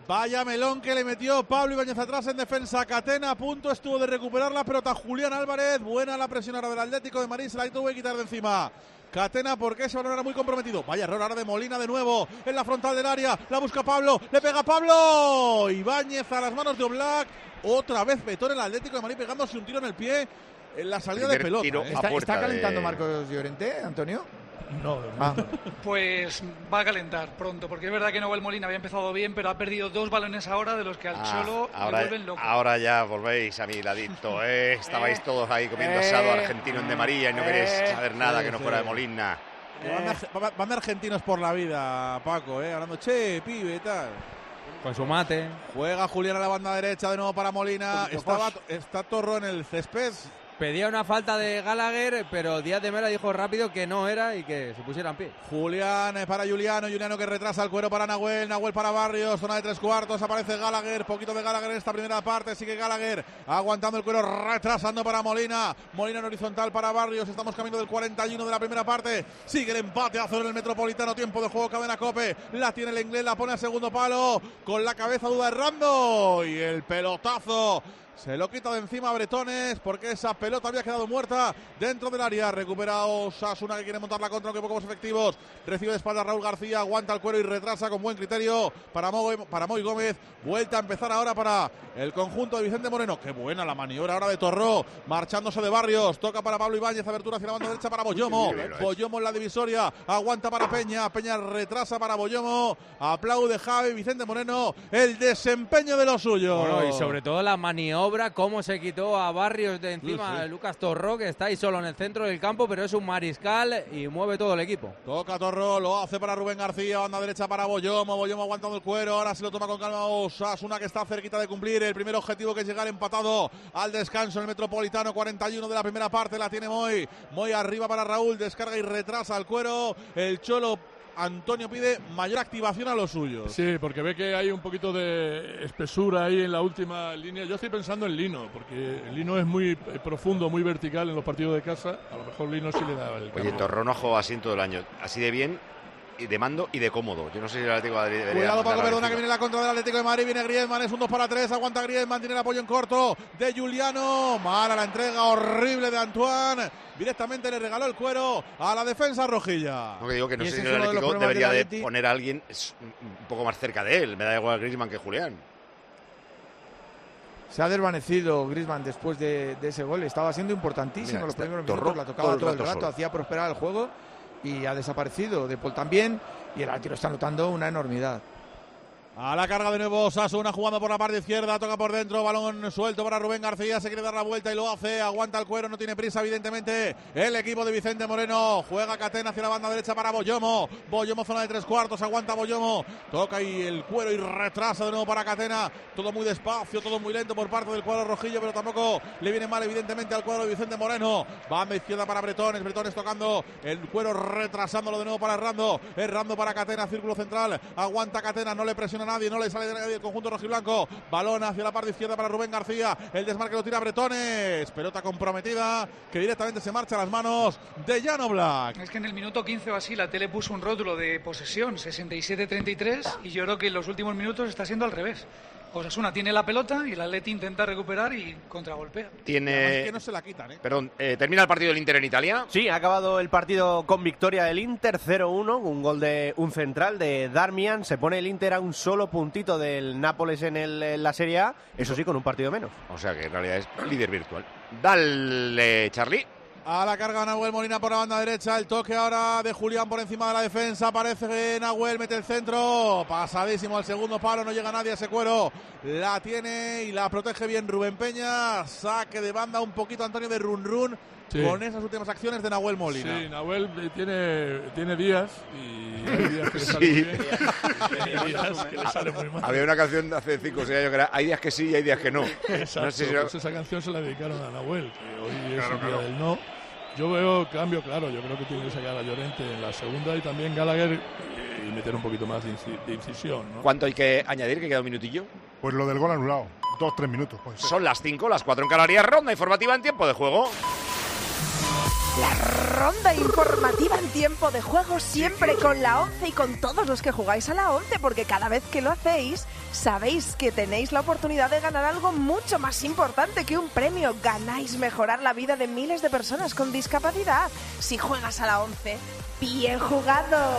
Vaya melón que le metió Pablo Ibáñez atrás en defensa. Catena a punto estuvo de recuperar la pelota. Julián Álvarez, buena la presión ahora del Atlético de Madrid, se la tuvo que quitar de encima Catena porque ese balón era muy comprometido. Vaya error ahora de Molina de nuevo en la frontal del área. La busca Pablo, le pega Pablo. Ibáñez a las manos de Oblak. Otra vez Betón el Atlético de Madrid pegándose un tiro en el pie en la salida Primer de pelota. tiro ¿eh? ¿Está, está calentando de... Marcos Llorente, Antonio? No, ah. Pues va a calentar pronto, porque es verdad que Nahuel Molina había empezado bien, pero ha perdido dos balones ahora de los que al Ah, Cholo ahora, le vuelven loco. ahora ya volvéis a mi ladito, ¿eh? Estabais Eh, todos ahí comiendo eh, asado argentino en De María y no eh, queréis saber nada sí, que no sí. fuera de Molina. Que Van, de, van de argentinos por la vida, Paco, ¿eh? Hablando, che, pibe, tal. Con su mate. Juega Julián a la banda derecha de nuevo para Molina. Estaba, está Torro en el césped. Pedía una falta de Gallagher, pero Díaz de Mera dijo rápido que no era y que se pusiera en pie. Julián para Juliano, Juliano que retrasa el cuero para Nahuel, Nahuel para Barrios, zona de tres cuartos, aparece Gallagher, poquito de Gallagher en esta primera parte, sigue Gallagher aguantando el cuero, retrasando para Molina, Molina en horizontal para Barrios, estamos camino del cuarenta y uno de la primera parte, sigue el empate a cero en el Metropolitano, tiempo de juego, Cadena Cope, la tiene el inglés, la pone a segundo palo, con la cabeza duda errando, y el pelotazo se lo quita de encima a Bretones porque esa pelota había quedado muerta dentro del área. Recupera Osasuna que quiere montar la contra, que poco más efectivos. Recibe de espalda Raúl García, aguanta el cuero y retrasa con buen criterio para Moy, para Moy Gómez. Vuelta a empezar ahora para el conjunto de Vicente Moreno. Qué buena la maniobra ahora de Torró, marchándose de Barrios. Toca para Pablo Ibáñez, abertura hacia la banda derecha para Boyomo. Boyomo en la divisoria, aguanta para Peña. Peña retrasa para Boyomo. Aplaude Javi, Vicente Moreno. El desempeño de los suyos. Bueno, y sobre todo la maniobra, cómo se quitó a Barrios de encima sí, sí. Lucas Torró, que está ahí solo en el centro del campo, pero es un mariscal y mueve todo el equipo. Toca Torró, lo hace para Rubén García, banda derecha para Boyomo, Boyomo aguantando el cuero, ahora se lo toma con calma Osasuna, que está cerquita de cumplir el primer objetivo, que es llegar empatado al descanso en el Metropolitano. Cuarenta y uno de la primera parte, la tiene Moy, Moy arriba para Raúl, descarga y retrasa el cuero, el Cholo Antonio pide mayor activación a los suyos. Sí, porque ve que hay un poquito de espesura ahí en la última línea. Yo estoy pensando en Lino, porque Lino es muy profundo, muy vertical en los partidos de casa. A lo mejor Lino sí le da el cambio. Oye, Torró no ha jugado así en todo el año, así de bien y de mando y de cómodo. Yo no sé si el Atlético de Madrid debería... Cuidado, Paco Verdona, que viene la contra del Atlético de Madrid. Viene Griezmann, es un dos para tres. Aguanta Griezmann, tiene el apoyo en corto de Juliano. Mala la entrega horrible de Antoine. Directamente le regaló el cuero a la defensa rojilla. No, que digo que no sé si el Atlético debería de, de poner a alguien un poco más cerca de él. Me da igual Griezmann que Julián. Se ha desvanecido Griezmann después de, de ese gol. Estaba siendo importantísimo. Mira, los primeros minutos la tocaba todo el rato, todo el hacía prosperar el juego y ha desaparecido. De Paul también, y el Atlético está notando una enormidad. A la carga de nuevo Osasuna, jugando por la parte izquierda, toca por dentro, balón suelto para Rubén García, se quiere dar la vuelta y lo hace, aguanta el cuero, no tiene prisa evidentemente el equipo de Vicente Moreno, juega Catena hacia la banda derecha para Boyomo, Boyomo zona de tres cuartos, aguanta Boyomo, toca y el cuero y retrasa de nuevo para Catena, todo muy despacio, todo muy lento por parte del cuadro rojillo, pero tampoco le viene mal evidentemente al cuadro de Vicente Moreno, banda izquierda para Bretones, Bretones tocando el cuero, retrasándolo de nuevo para Errando, Errando para Catena, círculo central, aguanta Catena, no le presiona nadie, no le sale de nadie el conjunto rojiblanco, balón hacia la parte izquierda para Rubén García, el desmarque lo tira Bretones, pelota comprometida que directamente se marcha a las manos de Jan Oblak. Es que en el minuto quince o así la tele puso un rótulo de posesión sesenta y siete treinta y tres y yo creo que en los últimos minutos está siendo al revés. Osasuna tiene la pelota y el Atleti intenta recuperar y contragolpea. Tiene... Es que no se la quitan, ¿eh? Perdón, eh, ¿termina el partido del Inter en Italia? Sí, ha acabado el partido con victoria del Inter cero uno, un gol de un central de Darmian. Se pone el Inter a un solo puntito del Nápoles en, el, en la Serie A, eso sí, con un partido menos. O sea que en realidad es líder virtual. Dale, Charlie. A la carga Nahuel Molina por la banda derecha, el toque ahora de Julián por encima de la defensa, aparece que Nahuel, mete el centro, pasadísimo al segundo palo, no llega nadie a ese cuero, la tiene y la protege bien Rubén Peña, saque de banda un poquito Antonio de Run Run, sí, con esas últimas acciones de Nahuel Molina. Sí, Nahuel tiene, tiene días y hay días que le sale muy bien, hay días que le sale muy mal. Había una canción de hace cinco o seis años que era hay días que sí y hay días que no. Exacto, no sé si pues esa canción se la dedicaron a Nahuel, que hoy es claro, el día claro. del no. Yo veo cambio, claro, yo creo que tiene que sacar a Llorente en la segunda y también Gallagher y meter un poquito más de, inci de incisión, ¿no? ¿Cuánto hay que añadir, que queda un minutillo? Pues lo del gol anulado, dos, tres minutos. Pues. Son las cinco, las cuatro en Canarias, ronda informativa en tiempo de juego. La ronda informativa en tiempo de juego siempre con la once y con todos los que jugáis a la once, porque cada vez que lo hacéis Sabéis que tenéis la oportunidad de ganar algo mucho más importante que un premio. Ganáis mejorar la vida de miles de personas con discapacidad. Si juegas a la once, bien jugado.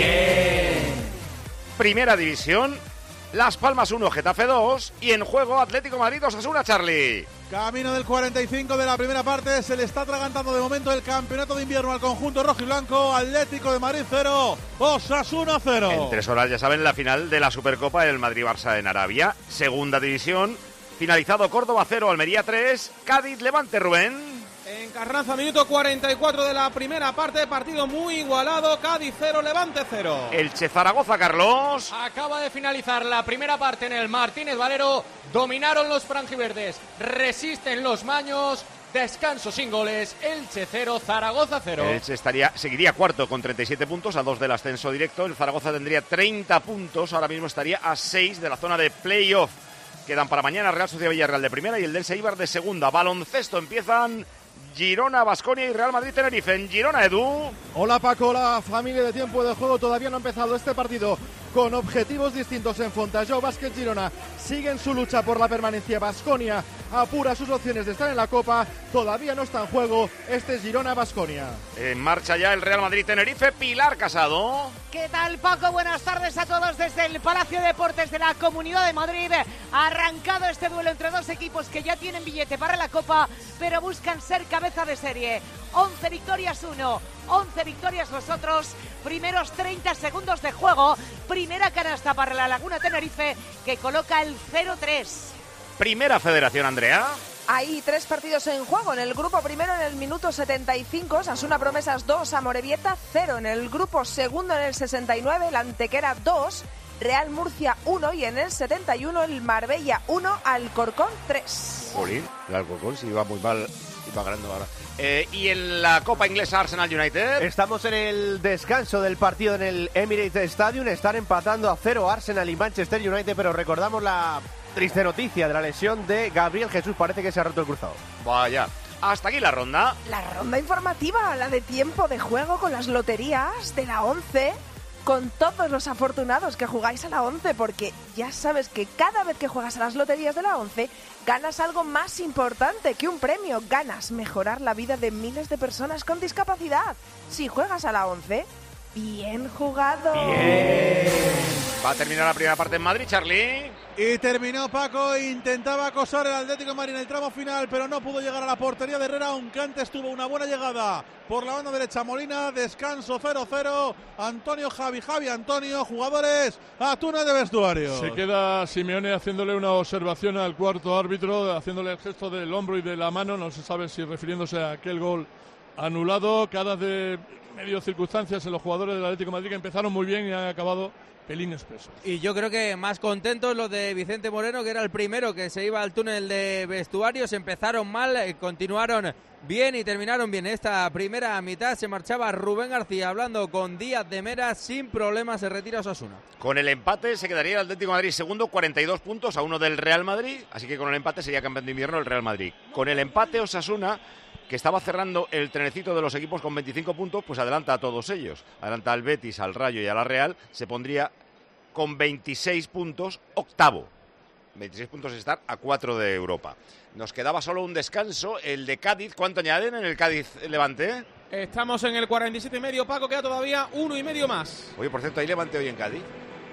Bien. Primera división, Las Palmas uno, Getafe dos y en juego Atlético Madrid Osasuna, Charlie. Camino del cuarenta y cinco de la primera parte, se le está atragantando de momento el campeonato de invierno al conjunto rojo y blanco. Atlético de Madrid cero, Osasuna cero. En tres horas, ya saben, la final de la Supercopa del Madrid-Barça en Arabia. Segunda división, finalizado Córdoba cero, Almería tres, Cádiz Levante, Rubén. En Carranza, minuto cuarenta y cuatro de la primera parte, partido muy igualado, Cádiz cero, Levante cero. Elche Zaragoza, Carlos. Acaba de finalizar la primera parte en el Martínez Valero, dominaron los franjiverdes, resisten los maños, descanso sin goles, Elche cero, Zaragoza cero. Elche estaría, seguiría cuarto con treinta y siete puntos, a dos del ascenso directo, el Zaragoza tendría treinta puntos, ahora mismo estaría a seis de la zona de playoff. Quedan para mañana Real Sociedad Villarreal de primera y el Dense Eibar de segunda. Baloncesto, empiezan Girona, Baskonia y Real Madrid Tenerife. En Girona, Edu. Hola Paco, la familia de tiempo de juego todavía no ha empezado este partido con objetivos distintos en Fontalló. Básquet Girona sigue en su lucha por la permanencia. Baskonia apura sus opciones de estar en la Copa, todavía no está en juego este Girona-Baskonia. En marcha ya el Real Madrid Tenerife, Pilar Casado. ¿Qué tal, Paco? Buenas tardes a todos desde el Palacio de Deportes de la Comunidad de Madrid. Ha arrancado este duelo entre dos equipos que ya tienen billete para la Copa, pero buscan ser cabeza de serie. once victorias uno, once victorias los otros. Primeros treinta segundos de juego. Primera canasta para la Laguna Tenerife, que coloca el cero tres. Primera Federación, Andrea. Hay tres partidos en juego. En el grupo primero, en el minuto setenta y cinco, Osasuna Promesas dos, Amorebieta cero. En el grupo segundo, en el sesenta y nueve, el Antequera dos, Real Murcia uno. Y en el setenta y uno, el Marbella uno, Alcorcón tres. Jolín, el Alcorcón sí iba muy mal, iba ganando ahora. Eh, y en la Copa Inglesa, Arsenal United. Estamos en el descanso del partido en el Emirates Stadium. Están empatando a cero Arsenal y Manchester United, pero recordamos la triste noticia de la lesión de Gabriel Jesús. Parece que se ha roto el cruzado. Vaya. Hasta aquí la ronda. La ronda informativa, la de tiempo de juego con las loterías de la once. Con todos los afortunados que jugáis a la once, porque ya sabes que cada vez que juegas a las loterías de la once ganas algo más importante que un premio. Ganas mejorar la vida de miles de personas con discapacidad. Si juegas a la once, bien jugado. Bien. Va a terminar la primera parte en Madrid, Charlie. Y terminó Paco, intentaba acosar el Atlético de Madrid en el tramo final, pero no pudo llegar a la portería de Herrera, aunque antes tuvo una buena llegada por la banda derecha. Molina, descanso cero cero, Antonio Javi, Javi Antonio, jugadores a túnel de vestuario. Se queda Simeone haciéndole una observación al cuarto árbitro, haciéndole el gesto del hombro y de la mano, no se sabe si refiriéndose a aquel gol anulado. Cada de medio circunstancias en los jugadores del Atlético de Madrid que empezaron muy bien y han acabado pelín expreso. Y yo creo que más contentos los de Vicente Moreno, que era el primero que se iba al túnel de vestuarios. Empezaron mal, eh, continuaron bien y terminaron bien. Esta primera mitad se marchaba Rubén García hablando con Díaz de Mera, sin problemas se retira Osasuna. Con el empate se quedaría el Atlético de Madrid segundo, cuarenta y dos puntos a uno del Real Madrid, así que con el empate sería campeón de invierno el Real Madrid. Con el empate Osasuna, que estaba cerrando el trenecito de los equipos con veinticinco puntos, pues adelanta a todos ellos. Adelanta al Betis, al Rayo y a la Real, se pondría con veintiséis puntos, octavo. veintiséis puntos es estar a cuatro de Europa. Nos quedaba solo un descanso, el de Cádiz. ¿Cuánto añaden en el Cádiz-Levante? Estamos en el cuarenta y siete y medio, Paco, queda todavía uno y medio más. Oye, por cierto, ¿hay Levante hoy en Cádiz?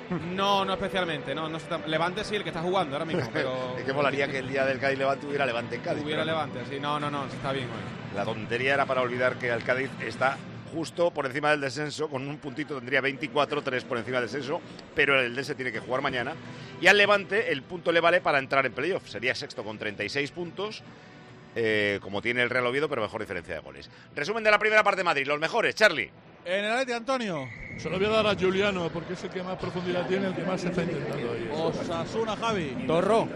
No, no especialmente, no, no está... Levante sí, el que está jugando ahora mismo, pero... Es que molaría que el día del Cádiz-Levante hubiera Levante en Cádiz. Hubiera Levante, sí, no, no, no, está bien hoy. La tontería era para olvidar que el Cádiz está justo por encima del descenso, con un puntito tendría veinticuatro, tres por encima del descenso, pero el descenso tiene que jugar mañana. Y al Levante el punto le vale para entrar en playoff, sería sexto con treinta y seis puntos, eh, como tiene el Real Oviedo, pero mejor diferencia de goles. Resumen de la primera parte de Madrid, los mejores, Charlie. En el Atleti, Antonio. Se lo voy a dar a Giuliano, porque es el que más profundidad tiene, el que más se está intentando ahí. Osasuna, Javi. Torro.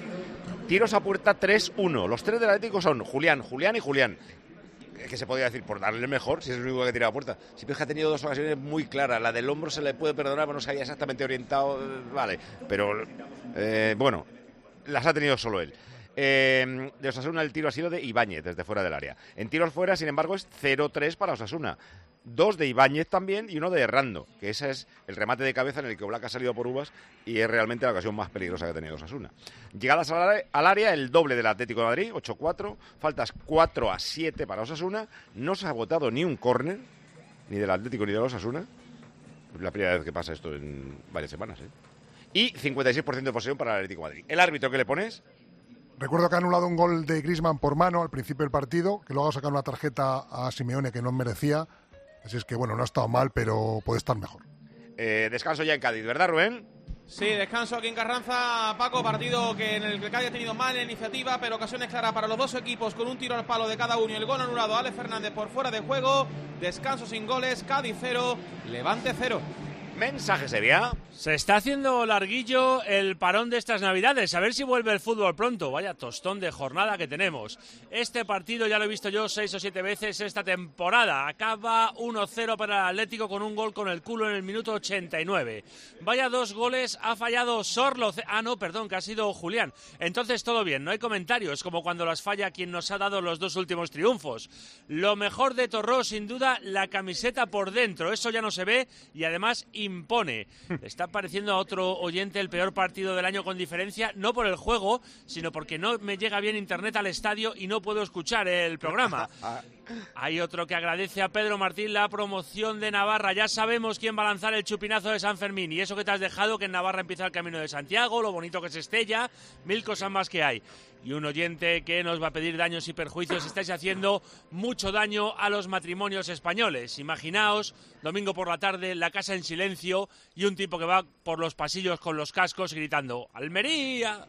Tiros a puerta tres uno. Los tres del Atlético son Julián, Julián y Julián. Que se podría decir por darle el mejor, si es el único que ha tirado a puerta. Siempre es que ha tenido dos ocasiones muy claras. La del hombro se le puede perdonar, pero no se había exactamente orientado. Vale, pero eh, bueno, las ha tenido solo él. Eh, de Osasuna el tiro ha sido de Ibáñez desde fuera del área. En tiros fuera, sin embargo, es cero tres para Osasuna. dos de Ibáñez también y uno de Errando, que ese es el remate de cabeza en el que Oblak ha salido por uvas y es realmente la ocasión más peligrosa que ha tenido Osasuna. Llegadas al área, al área el doble del Atlético de Madrid, ocho cuatro, faltas cuatro a siete para Osasuna, no se ha votado ni un córner, ni del Atlético ni de Osasuna, es la primera vez que pasa esto en varias semanas, ¿eh? Y cincuenta y seis por ciento de posesión para el Atlético de Madrid. ¿El árbitro qué le pones? Recuerdo que ha anulado un gol de Griezmann por mano al principio del partido, que luego ha sacado una tarjeta a Simeone que no merecía. Así es que, bueno, no ha estado mal, pero puede estar mejor. Eh, descanso ya en Cádiz, ¿verdad, Rubén? Sí, descanso aquí en Carranza, Paco, partido que en el que Cádiz ha tenido mala iniciativa, pero ocasiones claras para los dos equipos con un tiro al palo de cada uno y el gol anulado a Alex Fernández por fuera de juego. Descanso sin goles, Cádiz cero, Levante cero. Mensaje sería. Se está haciendo larguillo el parón de estas Navidades. A ver si vuelve el fútbol pronto. Vaya tostón de jornada que tenemos. Este partido ya lo he visto yo seis o siete veces esta temporada. Acaba uno cero para el Atlético con un gol con el culo en el minuto ochenta y nueve. Vaya dos goles ha fallado Sorloz. Ah, no, perdón, que ha sido Julián. Entonces todo bien, no hay comentarios, como cuando las falla quien nos ha dado los dos últimos triunfos. Lo mejor de Torró, sin duda, la camiseta por dentro. Eso ya no se ve y además impone. Está pareciendo a otro oyente el peor partido del año con diferencia, no por el juego, sino porque no me llega bien internet al estadio y no puedo escuchar el programa. Hay otro que agradece a Pedro Martín la promoción de Navarra. Ya sabemos quién va a lanzar el chupinazo de San Fermín. Y eso que te has dejado, que en Navarra empieza el Camino de Santiago, lo bonito que es Estella, mil cosas más que hay. Y un oyente que nos va a pedir daños y perjuicios. Estáis haciendo mucho daño a los matrimonios españoles. Imaginaos, domingo por la tarde, la casa en silencio y un tipo que va por los pasillos con los cascos gritando ¡Almería!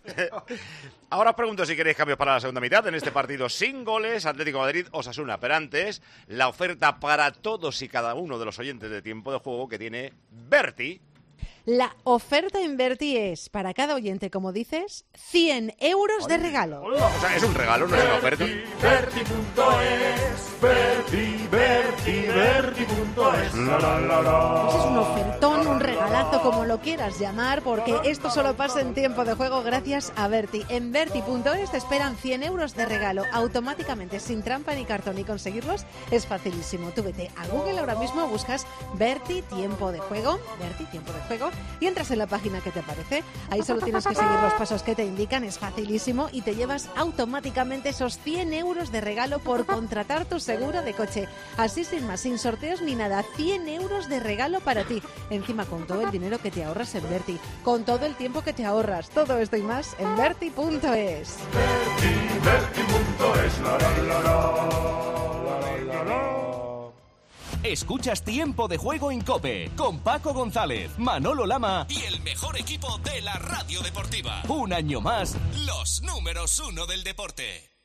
Ahora os pregunto si queréis cambios para la segunda mitad en este partido sin goles, Atlético de Madrid, Osasuna. Pero antes, la oferta para todos y cada uno de los oyentes de Tiempo de Juego que tiene Berti. La oferta en Berti es, para cada oyente, como dices, cien euros de regalo. O sea, es un regalo, no es una oferta. Berti punto es, Berti, Berti, Berti punto es. La, la, la, la. Pues es un ofertón, un regalazo, como lo quieras llamar, porque esto solo pasa en Tiempo de Juego gracias a Berti. En Berti punto es te esperan cien euros de regalo automáticamente, sin trampa ni cartón, y conseguirlos es facilísimo. Tú vete a Google ahora mismo, buscas Berti Tiempo de Juego, Berti Tiempo de Juego, y entras en la página que te aparece. Ahí solo tienes que seguir los pasos que te indican, es facilísimo, y te llevas automáticamente esos cien euros de regalo por contratar tu seguro de coche. Así sin más, sin sorteos ni nada, cien euros de regalo para ti. Encima con todo el dinero que te ahorras en Berti, con todo el tiempo que te ahorras, todo esto y más en Berti punto es. Berti, Berti punto es. La, la, la, la, la, la, la. Escuchas Tiempo de Juego en COPE con Paco González, Manolo Lama y el mejor equipo de la radio deportiva. Un año más, los números uno del deporte.